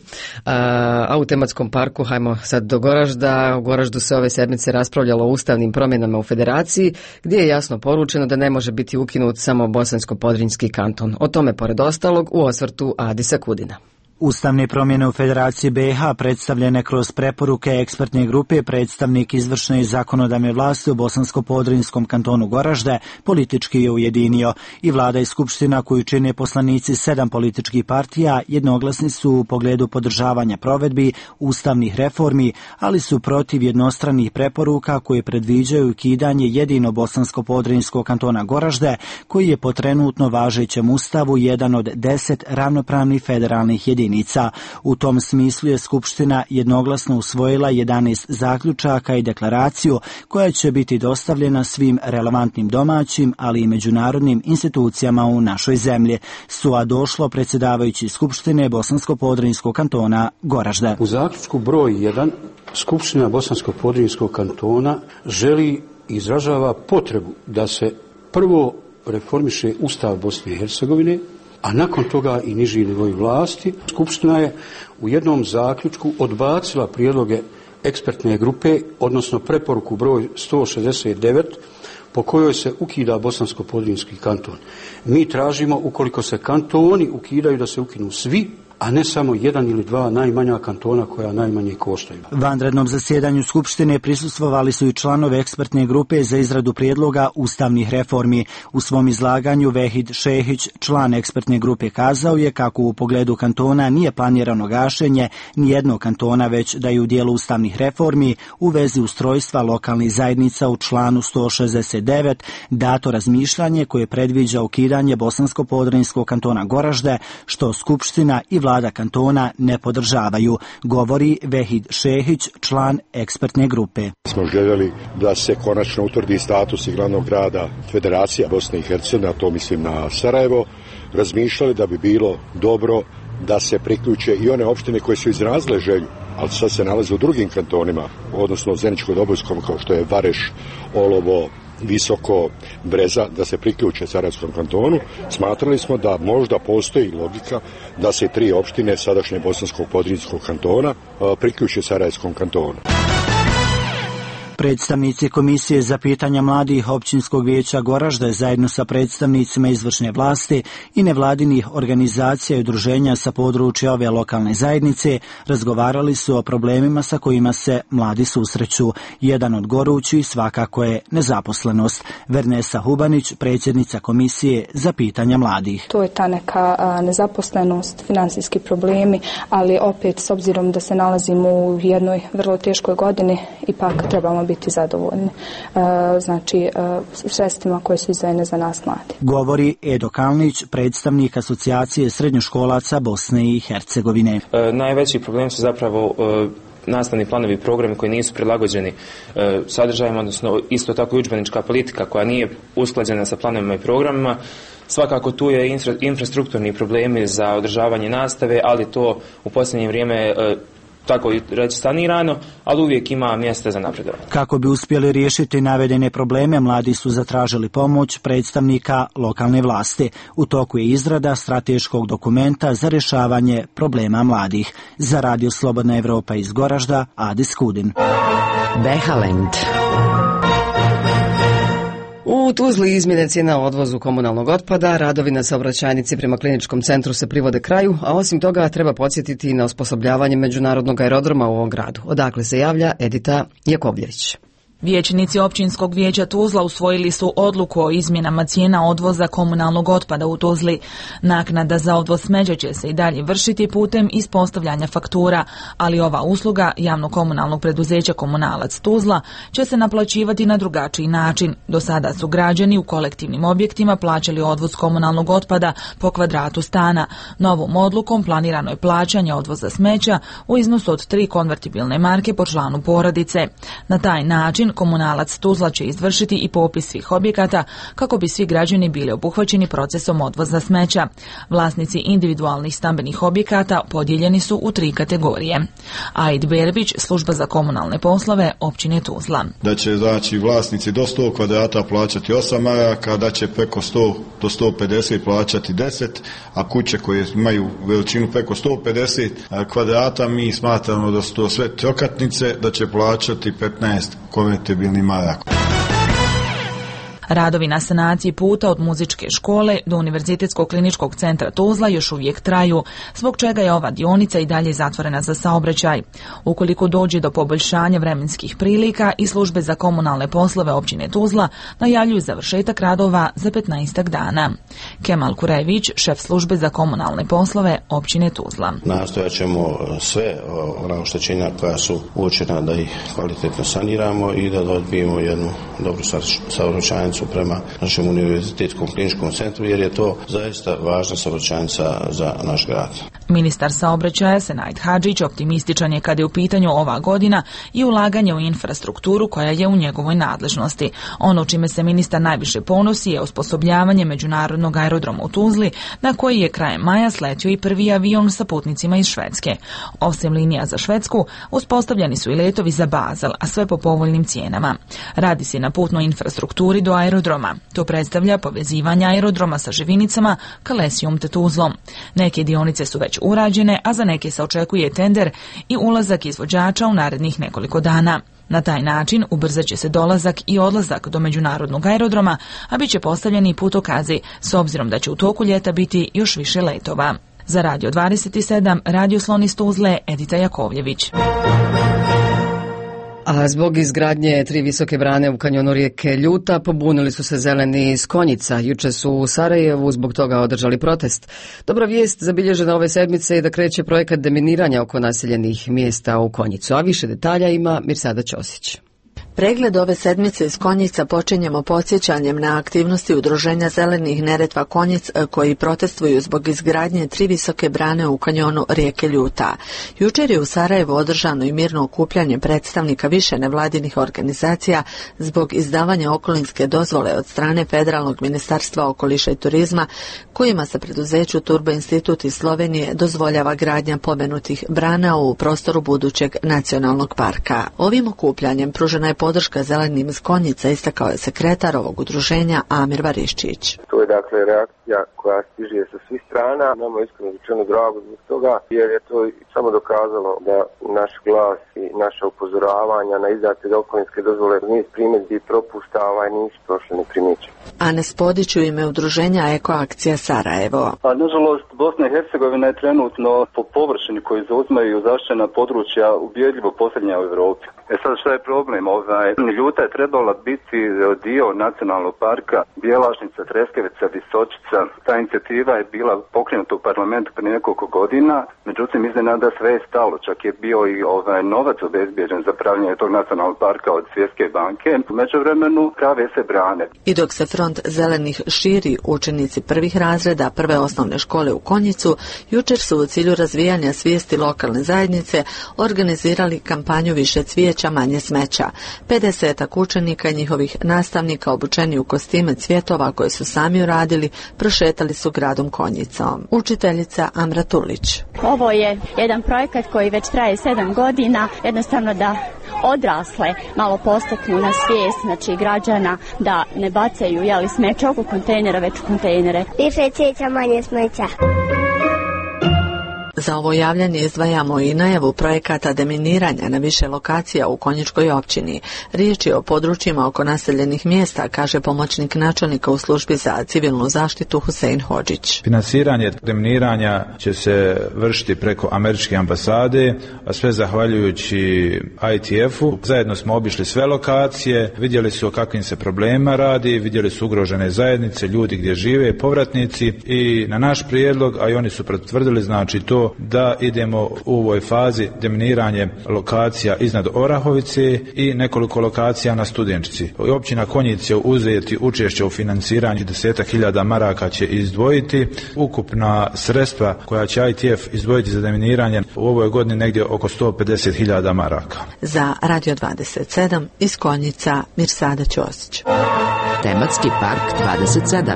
a u tematskom parku, hajmo sad do Goražda. U Goraždu se ove sedmice raspravljalo o ustavnim promjenama u federaciji, gdje je jasno poručeno da ne može biti ukinut samo Bosansko-Podrinjski kanton. O tome, pored ostalog, u osvrtu Adisa Kudina. Ustavne promjene u Federaciji BiH predstavljene kroz preporuke ekspertne grupe predstavnik izvršne i zakonodavne vlasti u Bosansko-Podrinjskom kantonu Goražde politički je ujedinio i vlada i skupština koju čine poslanici 7 političkih partija jednoglasni su u pogledu podržavanja provedbi ustavnih reformi, ali su protiv jednostranih preporuka koje predviđaju ukidanje jedino Bosansko-Podrinjskog kantona Goražde, koji je po trenutno važećem ustavu jedan od 10 ravnopravnih federalnih jedinica. U tom smislu je Skupština jednoglasno usvojila 11 zaključaka i deklaraciju koja će biti dostavljena svim relevantnim domaćim, ali i međunarodnim institucijama u našoj zemlji. Sua došlo predsjedavajući Skupštine Bosansko-Podrinjskog kantona Goražde. U zaključku broj 1 Skupština Bosansko-Podrinjskog kantona želi i izražava potrebu da se prvo reformiše Ustav Bosne i Hercegovine, a nakon toga i niži nivoi vlasti. Skupština je u jednom zaključku odbacila prijedloge ekspertne grupe, odnosno preporuku broj 169, po kojoj se ukida Bosansko-Podrinjski kanton. Mi tražimo, ukoliko se kantoni ukidaju, da se ukinu svi, a ne samo jedan ili dva najmanja kantona koja najmanje koštaju. Vanrednom zasjedanju Skupštine prisustvovali su i članovi ekspertne grupe za izradu prijedloga ustavnih reformi. U svom izlaganju Vehid Šehić, član ekspertne grupe, kazao je kako u pogledu kantona nije planirano gašenje nijednog kantona, već da je u dijelu ustavnih reformi u vezi ustrojstva lokalnih zajednica u članu 169 dato razmišljanje koje predviđa ukidanje Bosansko-Podrinjskog kantona Goražde, što Skupština i vlada kantona ne podržavaju, govori Vehid Šehić, član ekspertne grupe. Smo željeli da se konačno utvrdi status i glavnog grada Federacija Bosne i Hercegovine, a to mislim na Sarajevo, razmišljali da bi bilo dobro da se priključe i one opštine koje su izrazile želju, ali sad se nalaze u drugim kantonima, odnosno Zeničko-Dobojskom, kao što je Vareš, Olovo, Visoko, Breza, da se priključe Sarajevskom kantonu. Smatrali smo da možda postoji logika da se 3 opštine sadašnje Bosanskog Podrinjskog kantona priključe Sarajevskom kantonu. Predstavnici Komisije za pitanja mladih Općinskog vijeća Goražde zajedno sa predstavnicima izvršne vlasti i nevladinih organizacija i udruženja sa područja ove lokalne zajednice razgovarali su o problemima sa kojima se mladi susreću. Jedan od gorućih svakako je nezaposlenost. Vernesa Hubanić, predsjednica Komisije za pitanja mladih. To je ta neka nezaposlenost, financijski problemi, ali opet s obzirom da se nalazimo u jednoj vrlo teškoj godini, ipak trebamo biti zadovoljni sredstvima koje su izdvojene za nas mladi. Govori Edo Kalnić, predstavnik Asocijacije srednjoškolaca Bosne i Hercegovine. Najveći problem su zapravo nastavni planovi i programi koji nisu prilagođeni sadržajima, odnosno isto tako i udžbenička politika koja nije usklađena sa planovima i programima. Svakako tu je infrastrukturni problemi za održavanje nastave, ali to u posljednje vrijeme tako reći sanirano, ali uvijek ima mjesta za napredovanje. Kako bi uspjeli riješiti navedene probleme, mladi su zatražili pomoć predstavnika lokalne vlasti. U toku je izrada strateškog dokumenta za rješavanje problema mladih. Za Radio Slobodna Evropa iz Goražda, Adis Kudin. Behalend. U Tuzli izmjene cijena odvozu komunalnog otpada, radovi na saobraćajnici prema kliničkom centru se privode kraju, a osim toga treba podsjetiti na osposobljavanje međunarodnog aerodroma u ovom gradu. Odakle se javlja Edita Jakovljević. Vijećnici Općinskog vijeća Tuzla usvojili su odluku o izmjenama cijena odvoza komunalnog otpada u Tuzli. Naknada za odvoz smeća će se i dalje vršiti putem ispostavljanja faktura, ali ova usluga javno-komunalnog preduzeća Komunalac Tuzla će se naplaćivati na drugačiji način. Do sada su građani u kolektivnim objektima plaćali odvoz komunalnog otpada po kvadratu stana. Novom odlukom planirano je plaćanje odvoza smeća u iznosu od 3 konvertibilne marke po članu porodice. Na taj način Komunalac Tuzla će izvršiti i popis svih objekata kako bi svi građani bili obuhvaćeni procesom odvoza smeća. Vlasnici individualnih stambenih objekata podijeljeni su u 3 kategorije. Aid Berbić, služba za komunalne poslove općine Tuzla. Da će vlasnici do 100 kvadrata plaćati 8 maraka, da će preko 100 do 150 plaćati 10, a kuće koje imaju veličinu preko 150 kvadrata mi smatramo da su to sve trokatnice, da će plaćati 15 konvertibilnih maraka. Radovi na sanaciji puta od muzičke škole do Univerzitetskog kliničkog centra Tuzla još uvijek traju, zbog čega je ova dionica i dalje zatvorena za saobraćaj. Ukoliko dođe do poboljšanja vremenskih prilika i službe za komunalne poslove općine Tuzla najavljuju završetak radova za 15 dana. Kemal Kurević, šef službe za komunalne poslove općine Tuzla. Nastojat ćemo sve ona oštećenja koja su uočena da ih kvalitetno saniramo i da dobijemo jednu dobru saobraćajnicu prema našem univerzitetskom kliničkom centru, jer je to zaista važna saobraćajnica za naš grad. Ministar saobraćaja Senajd Hadžić optimističan je kada je u pitanju ova godina i ulaganje u infrastrukturu koja je u njegovoj nadležnosti. Ono čime se ministar najviše ponosi je osposobljavanje međunarodnog aerodroma u Tuzli, na koji je krajem maja sletio i prvi avion sa putnicima iz Švedske. Osim linija za Švedsku, uspostavljeni su i letovi za Basel, a sve po povoljnim cijenama. Radi se na putnoj infrastrukturi do aerodroma. To predstavlja povezivanje aerodroma sa Živinicama, Kalesijom te Tuzlom. Neke dionice su već urađene, a za neke se očekuje tender i ulazak izvođača u narednih nekoliko dana. Na taj način ubrzat će se dolazak i odlazak do međunarodnog aerodroma, a bit će postavljeni putokazi, s obzirom da će u toku ljeta biti još više letova. Za Radio 27, Radio Slon iz Tuzle, Edita Jakovljević. A zbog izgradnje 3 visoke brane u kanjonu rijeke Ljuta pobunili su se zeleni iz Konjica. Juče su u Sarajevu zbog toga održali protest. Dobra vijest zabilježena ove sedmice je da kreće projekat deminiranja oko naseljenih mjesta u Konjicu. A više detalja ima Mirsada Ćosić. Pregled ove sedmice iz Konjica počinjemo podsjećanjem na aktivnosti Udruženja Zelenih Neretva Konjic koji protestuju zbog izgradnje 3 visoke brane u kanjonu rijeke Ljuta. Jučer je u Sarajevu održano i mirno okupljanje predstavnika više nevladinih organizacija zbog izdavanja okolinske dozvole od strane Federalnog ministarstva okoliša i turizma, kojima se preduzeću Turbo Institut iz Slovenije dozvoljava gradnja pomenutih brana u prostoru budućeg nacionalnog parka. Ovim okupljanjem pružena je podrška Zelenim iz Konjica, istakao je sekretar ovog udruženja Amir Variščić. To je dakle reakcija koja stiže sa svih strana. Nama je iskreno rečeno drago zbog toga, jer je to samo dokazalo da naš glas i naša upozoravanja na izdate okolinske dozvole niz primjedbi propuštava i nisu prošli neprimijećeni. Anes Podić u ime udruženja Ekoakcija Sarajevo. Nažalost, Bosna i Hercegovina je trenutno po površini koju zauzimaju zaštićena područja ubjedljivo posljednja u Europi. Sad šta je problem? Ljuta je trebala biti dio nacionalnog parka Bjelašnica, Treskevica, Visočica. Ta inicijativa je bila pokrenuta u parlamentu prije nekoliko godina, međutim iznenada sve je stalo, čak je bio i novac obezbijeđen za pravljanje tog nacionalnog parka od Svjetske banke. U međuvremenu prave se brane. I dok se front zelenih širi, učenici prvih razreda prve osnovne škole u Konjicu jučer su u cilju razvijanja svijesti lokalne zajednice organizirali kampanju Više cvijeća, manje smeća. 50 učenika i njihovih nastavnika obučeni u kostime cvjetova koje su sami uradili prošetali su gradom Konjicom. Učiteljica Amra Tulić. Ovo je jedan projekat koji već traje 7 godina, jednostavno da odrasle malo postaknu na svijest, znači građana, da ne bacaju smeće oko kontejnera, već u kontejnere. Više cvijeća, manje smeća. Za ovo javljanje izdvajamo i najavu projekata deminiranja na više lokacija u Konjičkoj općini. Riječ je o područjima oko naseljenih mjesta, kaže pomoćnik načelnika u službi za civilnu zaštitu Husein Hodžić. Finansiranje deminiranja će se vršiti preko američke ambasade, a sve zahvaljujući ITF-u. Zajedno smo obišli sve lokacije, vidjeli su o kakvim se problemima radi, vidjeli su ugrožene zajednice, ljudi gdje žive, povratnici, i na naš prijedlog, a i oni su potvrdili, znači to da idemo u ovoj fazi deminiranje lokacija iznad Orahovice i nekoliko lokacija na Studenčici. Općina Konjic će uzeti učešće u financiranju, 10.000 maraka će izdvojiti. Ukupna sredstva koja će ITF izdvojiti za deminiranje u ovoj godini negdje oko 150.000 maraka. Za Radio 27 iz Konjica Mirsada Ćosić. Tematski park 27.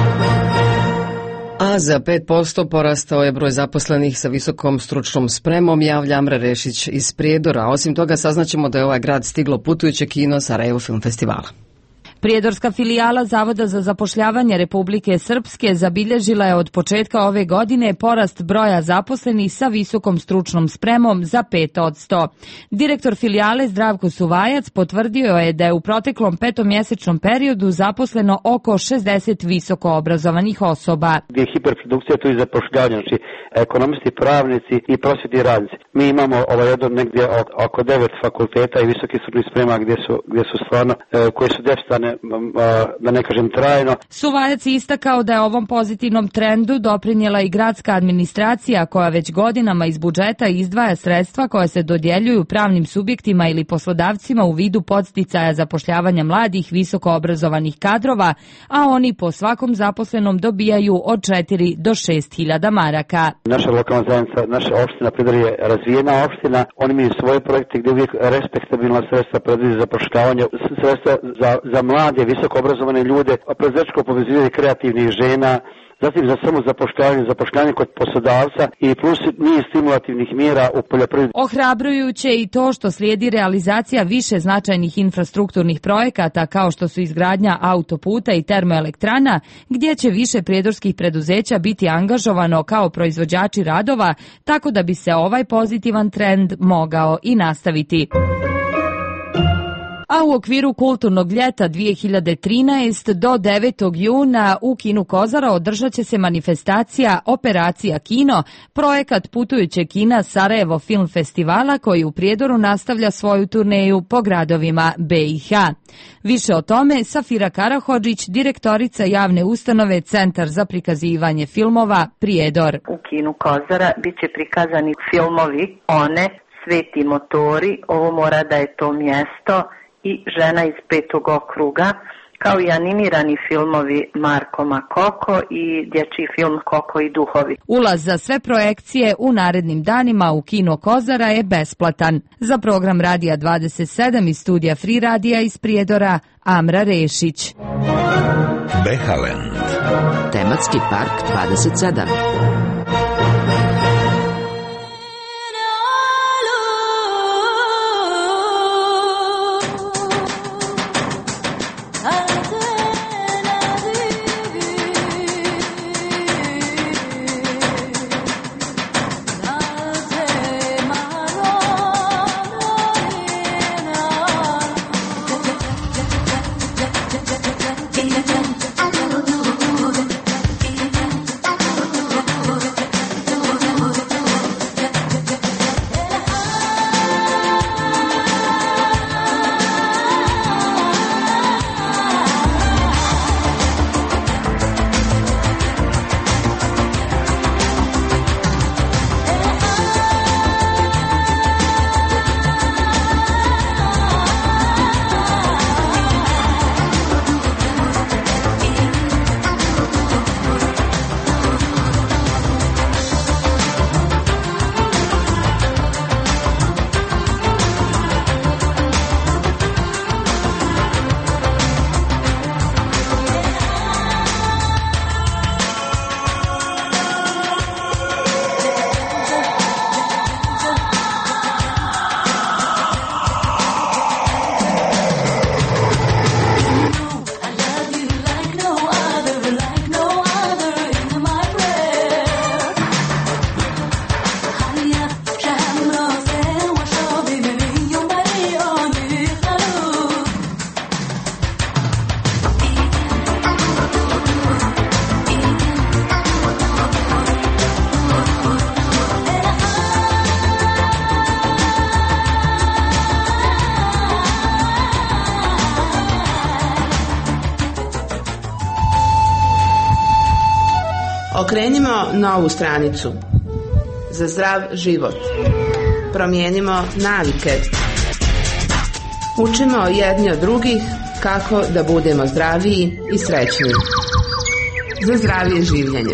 A za 5% porastao je broj zaposlenih sa visokom stručnom spremom, javlja Amra Rešić iz Prijedora. Osim toga saznaćemo da je ovaj grad stiglo putujuće kino Sarajevo Film Festivala. Prijedorska filijala Zavoda za zapošljavanje Republike Srpske zabilježila je od početka ove godine porast broja zaposlenih sa visokom stručnom spremom za 5%. Direktor filijale Zdravko Suvajac potvrdio je da je u proteklom 5-mjesečnom periodu zaposleno oko 60 visoko obrazovanih osoba. Gdje je hiperprodukcija, tu i zapošljavanje, znači ekonomisti, pravnici i prosvjetni radnici. Mi imamo jedno negdje oko 9 fakulteta i visokih stručnih sprema gdje su stvarno, koje su deficitarne, da ne kažem trajno. Suvajac je istakao da je ovom pozitivnom trendu doprinijela i gradska administracija koja već godinama iz budžeta izdvaja sredstva koja se dodjeljuju pravnim subjektima ili poslodavcima u vidu podsticaja zapošljavanja mladih visoko obrazovanih kadrova, a oni po svakom zaposlenom dobijaju od 4 do 6.000 maraka. Naša lokalna zajednica, naša opština Prijedor je razvijena opština, oni imaju svoje projekte gdje uvijek respektabilna sredstva predviđaju zapošljavanje, sredstva za mlade, visoko obrazovane ljude, proizvođačko povezivanje kreativnih žena, zatim za zapošljavanje kod poslodavca i plus niz stimulativnih mjera u poljoprivredi. Ohrabrujuće i to što slijedi realizacija više značajnih infrastrukturnih projekata kao što su izgradnja autoputa i termoelektrana, gdje će više prijedorskih preduzeća biti angažovano kao proizvođači radova, tako da bi se ovaj pozitivan trend mogao i nastaviti. A u okviru kulturnog ljeta 2013 do 9. juna u kinu Kozara održat će se manifestacija Operacija Kino, projekat putujućeg kina Sarajevo Film Festivala koji u Prijedoru nastavlja svoju turneju po gradovima BiH. Više o tome Safira Karahodžić, direktorica javne ustanove Centar za prikazivanje filmova Prijedor. U kinu Kozara bit će prikazani filmovi One, Sveti motori, ovo mora da je to mjesto i Žena iz petog okruga, kao i animirani filmovi Marko Makoko i dječji film Koko i duhovi. Ulaz za sve projekcije u narednim danima u Kino Kozara je besplatan. Za program Radija 27 iz studija Free Radija iz Prijedora, Amra Rešić. Behaland. Tematski park 27. Okrenimo novu stranicu. Za zdrav život. Promijenimo navike. Učimo jedni od drugih kako da budemo zdraviji i srećni. Za zdravije življenje.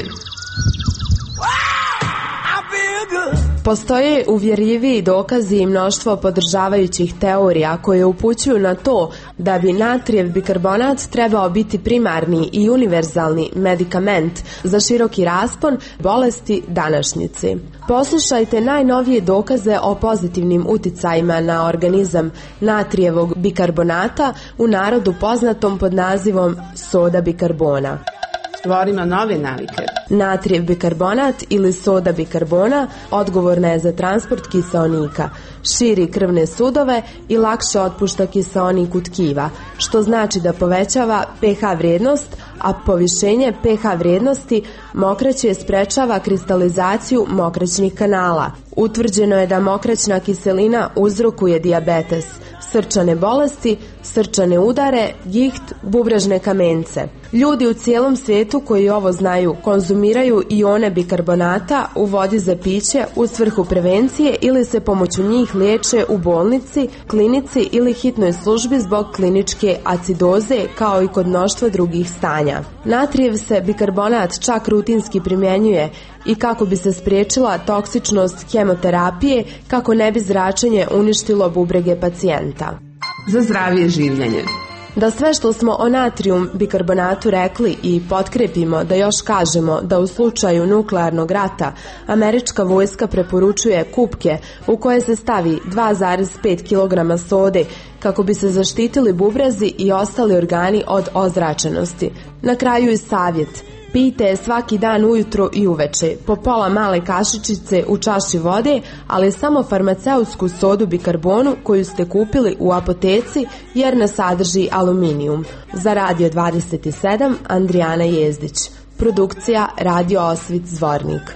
Postoje uvjerljiviji dokazi i mnoštvo podržavajućih teorija koje upućuju na to da bi natrijev bikarbonat trebao biti primarni i univerzalni medikament za široki raspon bolesti današnjice. Poslušajte najnovije dokaze o pozitivnim uticajima na organizam natrijevog bikarbonata, u narodu poznatom pod nazivom soda bikarbona. Stvorimo nove navike. Natrijev bikarbonat ili soda bikarbona odgovorna je za transport kiseonika, širi krvne sudove i lakše otpušta kiseonik u tkiva, što znači da povećava pH vrijednost, a povišenje pH vrijednosti mokraće sprečava kristalizaciju mokraćnih kanala. Utvrđeno je da mokraćna kiselina uzrokuje dijabetes, srčane bolesti, srčane udare, giht, bubrežne kamence. Ljudi u cijelom svijetu koji ovo znaju konzumiraju ione bikarbonata u vodi za piće u svrhu prevencije ili se pomoću njih liječe u bolnici, klinici ili hitnoj službi zbog kliničke acidoze, kao i kod mnoštva drugih stanja. Natrijev se bikarbonat čak rutinski primjenjuje i kako bi se spriječila toksičnost kemoterapije, kako ne bi zračenje uništilo bubrege pacijenta. Za zdravije življenje. Da sve što smo o natrijum bikarbonatu rekli i potkrepimo, da još kažemo da u slučaju nuklearnog rata američka vojska preporučuje kupke u koje se stavi 2,5 kg sode kako bi se zaštitili bubrezi i ostali organi od ozračenosti. Na kraju i savjet. Pijte je svaki dan ujutro i uveče, po pola male kašičice u čaši vode, ali samo farmaceutsku sodu bikarbonu koju ste kupili u apoteci jer ne sadrži aluminijum. Za Radio 27, Andrijana Jezdić. Produkcija Radio Osvit Zvornik.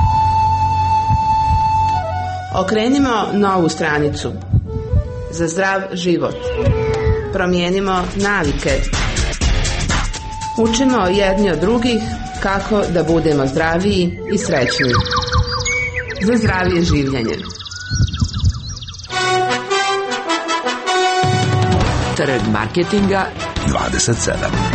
Okrenimo novu stranicu. Za zdrav život. Promijenimo navike. Učimo jedni od drugih kako da budemo zdraviji i srećni. Za zdravije življenje. Trg marketinga 27.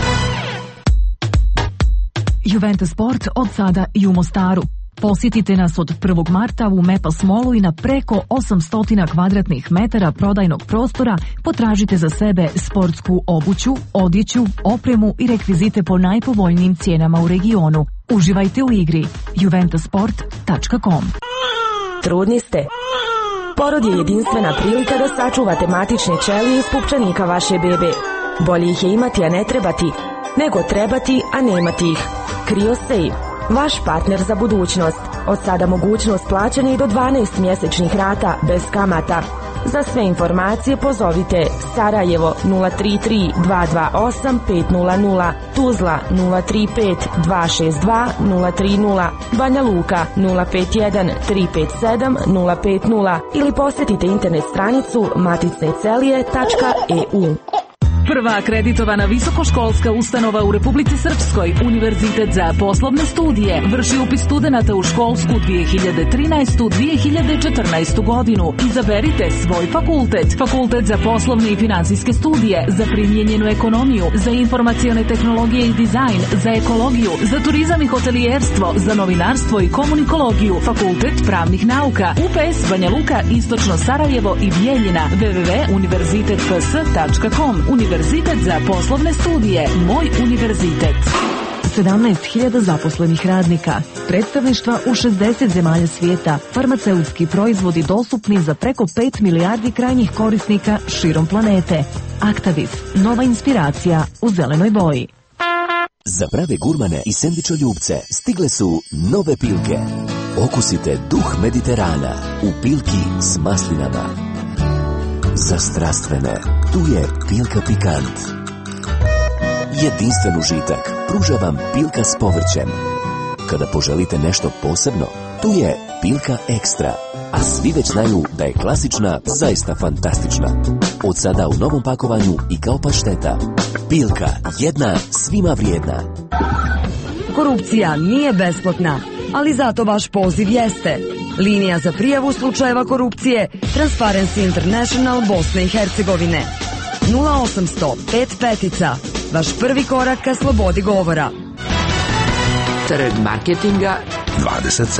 Juventus Sport od sada i u Mostaru. Posjetite nas od 1. marta u Mepas Mallu i na preko 800 kvadratnih metara prodajnog prostora potražite za sebe sportsku obuću, odjeću, opremu i rekvizite po najpovoljnijim cijenama u regionu. Uživajte u igri. juventusport.com. Trudni ste? Porod je jedinstvena prilika da sačuvate matične ćelije iz pupčanika vaše bebe. Bolje ih je imati, a ne trebati, nego trebati, a nemati ih. CryoSafe, vaš partner za budućnost. Od sada mogućnost plaćanja i do 12 mjesečnih rata bez kamata. Za sve informacije pozovite Sarajevo 033 228 500, Tuzla 035 262 030, Banja Luka 051 357 050 ili posjetite internet stranicu maticnecelije.eu. Prva akreditovana visokoškolska ustanova u Republici Srpskoj, Univerzitet za poslovne studije, vrši upis studenata u školsku 2013-2014 godinu. Izaberite svoj fakultet. Fakultet za poslovne i finansijske studije, za primijenjenu ekonomiju, za informacione tehnologije i dizajn, za ekologiju, za turizam i hotelijerstvo, za novinarstvo i komunikologiju. Fakultet pravnih nauka, UPS Banja Luka, Istočno Sarajevo i Bijeljina. www.univerzitetps.com. Univerzitet za poslovne studije. Moj univerzitet. 17.000 zaposlenih radnika, predstavništva u 60 zemalja svijeta, farmaceutski proizvodi dostupni za preko 5 milijardi krajnjih korisnika širom planete. Actavis, nova inspiracija u zelenoj boji. Za prave gurmane i sendvičoljubce stigle su nove pilke. Okusite duh Mediterana u pilki s maslinama. Za strastvene, tu je Pilka Pikant. Jedinstven užitak pruža vam Pilka s povrćem. Kada poželite nešto posebno, tu je Pilka Ekstra. A svi već znaju da je klasična zaista fantastična. Od sada u novom pakovanju i kao pašteta. Pilka, jedna svima vrijedna. Korupcija nije besplatna, ali zato vaš poziv jeste. Linija za prijavu slučajeva korupcije Transparency International Bosne i Hercegovine. 0800 5 petica. Vaš prvi korak ka slobodi govora. Trg marketinga 27.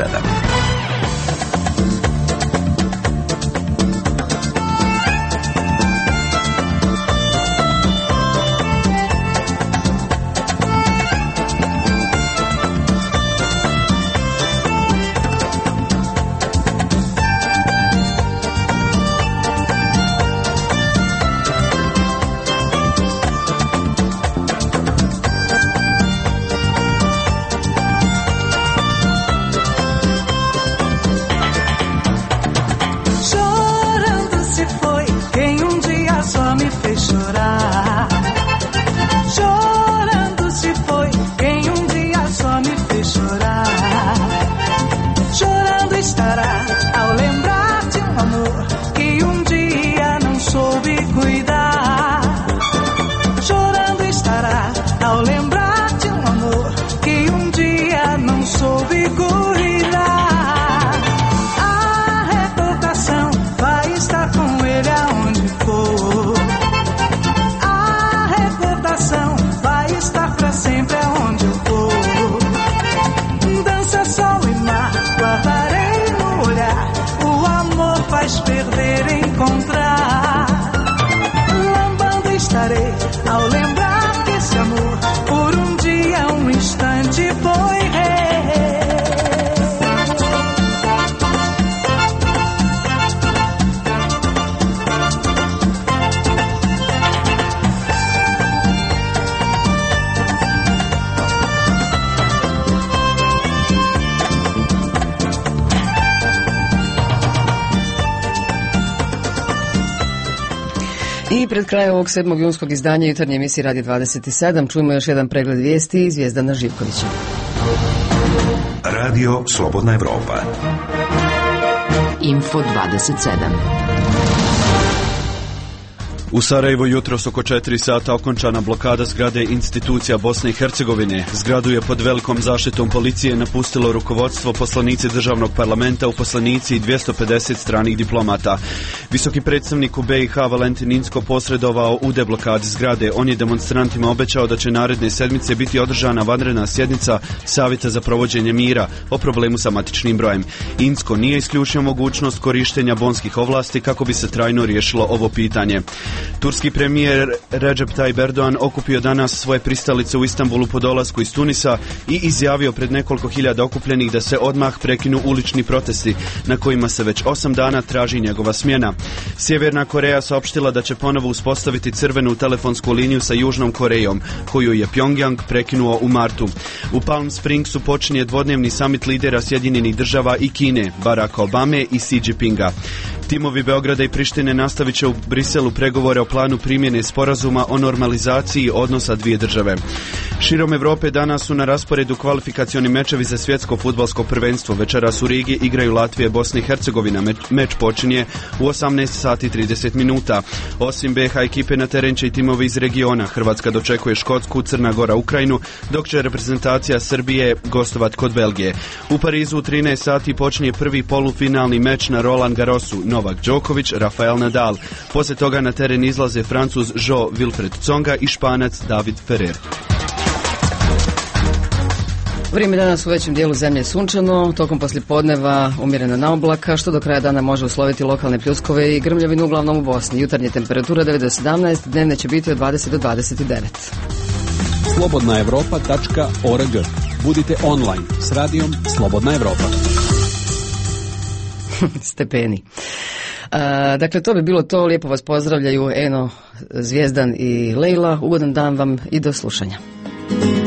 I pred kraj ovog 7. junskog izdanja jutarnje emisije Radio 27 čujemo još jedan pregled vijesti iz Zvijezdana Živkovića. Radio Slobodna Evropa. Info 27. U Sarajevu jutros oko 4 sata okončana blokada zgrade institucija Bosne i Hercegovine. Zgradu je pod velikom zaštitom policije napustilo rukovodstvo, poslanici državnog parlamenta, uposlenici i 250 stranih diplomata. Visoki predstavnik u BiH Valentin Inzko posredovao u deblokadi zgrade. On je demonstrantima obećao da će naredne sedmice biti održana vanredna sjednica Savjeta za provođenje mira o problemu sa matičnim brojem. Inzko nije isključio mogućnost korištenja bonskih ovlasti kako bi se trajno riješilo ovo pitanje. Turski premijer Recep Tayyip Erdogan okupio danas svoje pristalice u Istanbulu po dolasku iz Tunisa i izjavio pred nekoliko hiljada okupljenih da se odmah prekinu ulični protesti na kojima se već 8 dana traži njegova smjena. Sjeverna Koreja saopštila da će ponovo uspostaviti crvenu telefonsku liniju sa Južnom Korejom, koju je Pyongyang prekinuo u martu. U Palm Springsu počinje dvodnevni samit lidera Sjedinjenih država i Kine, Baracka Obame i Xi Jinpinga. Timovi Beograda i Prištine nastavit će u Briselu pregovore o planu primjene sporazuma o normalizaciji odnosa dvije države. Širom Evrope danas su na rasporedu kvalifikacioni mečevi za svjetsko fudbalsko prvenstvo. Večeras u Rigi igraju Latvija i Bosna i Hercegovina. Meč počinje u 18 sati 30 minuta. Osim BiH ekipe na teren će i timovi iz regiona. Hrvatska dočekuje Škotsku, Crna Gora Ukrajinu, dok će reprezentacija Srbije gostovat kod Belgije. U Parizu u 13 sati počinje prvi polufinalni meč na Roland Garrosu. Novak Đoković, Rafael Nadal. Poslije toga na teren izlaze Francuz Jo Wilfried Tsonga i Španac David Ferrer. Vrijeme danas u većem dijelu zemlje sunčano, tokom poslijepodneva umjerena na oblaka, što do kraja dana može usloviti lokalne pljuskove i grmljavinu uglavnom u Bosni. Jutarnje temperatura 9 do 17, dnevne će biti od 20 do 29. slobodnaevropa.org. Budite online s radijom Slobodna Evropa. Stepeni. Dakle, to bi bilo to. Lijepo vas pozdravljaju Eno, Zvijezdan i Lejla. Ugodan dan vam i do slušanja.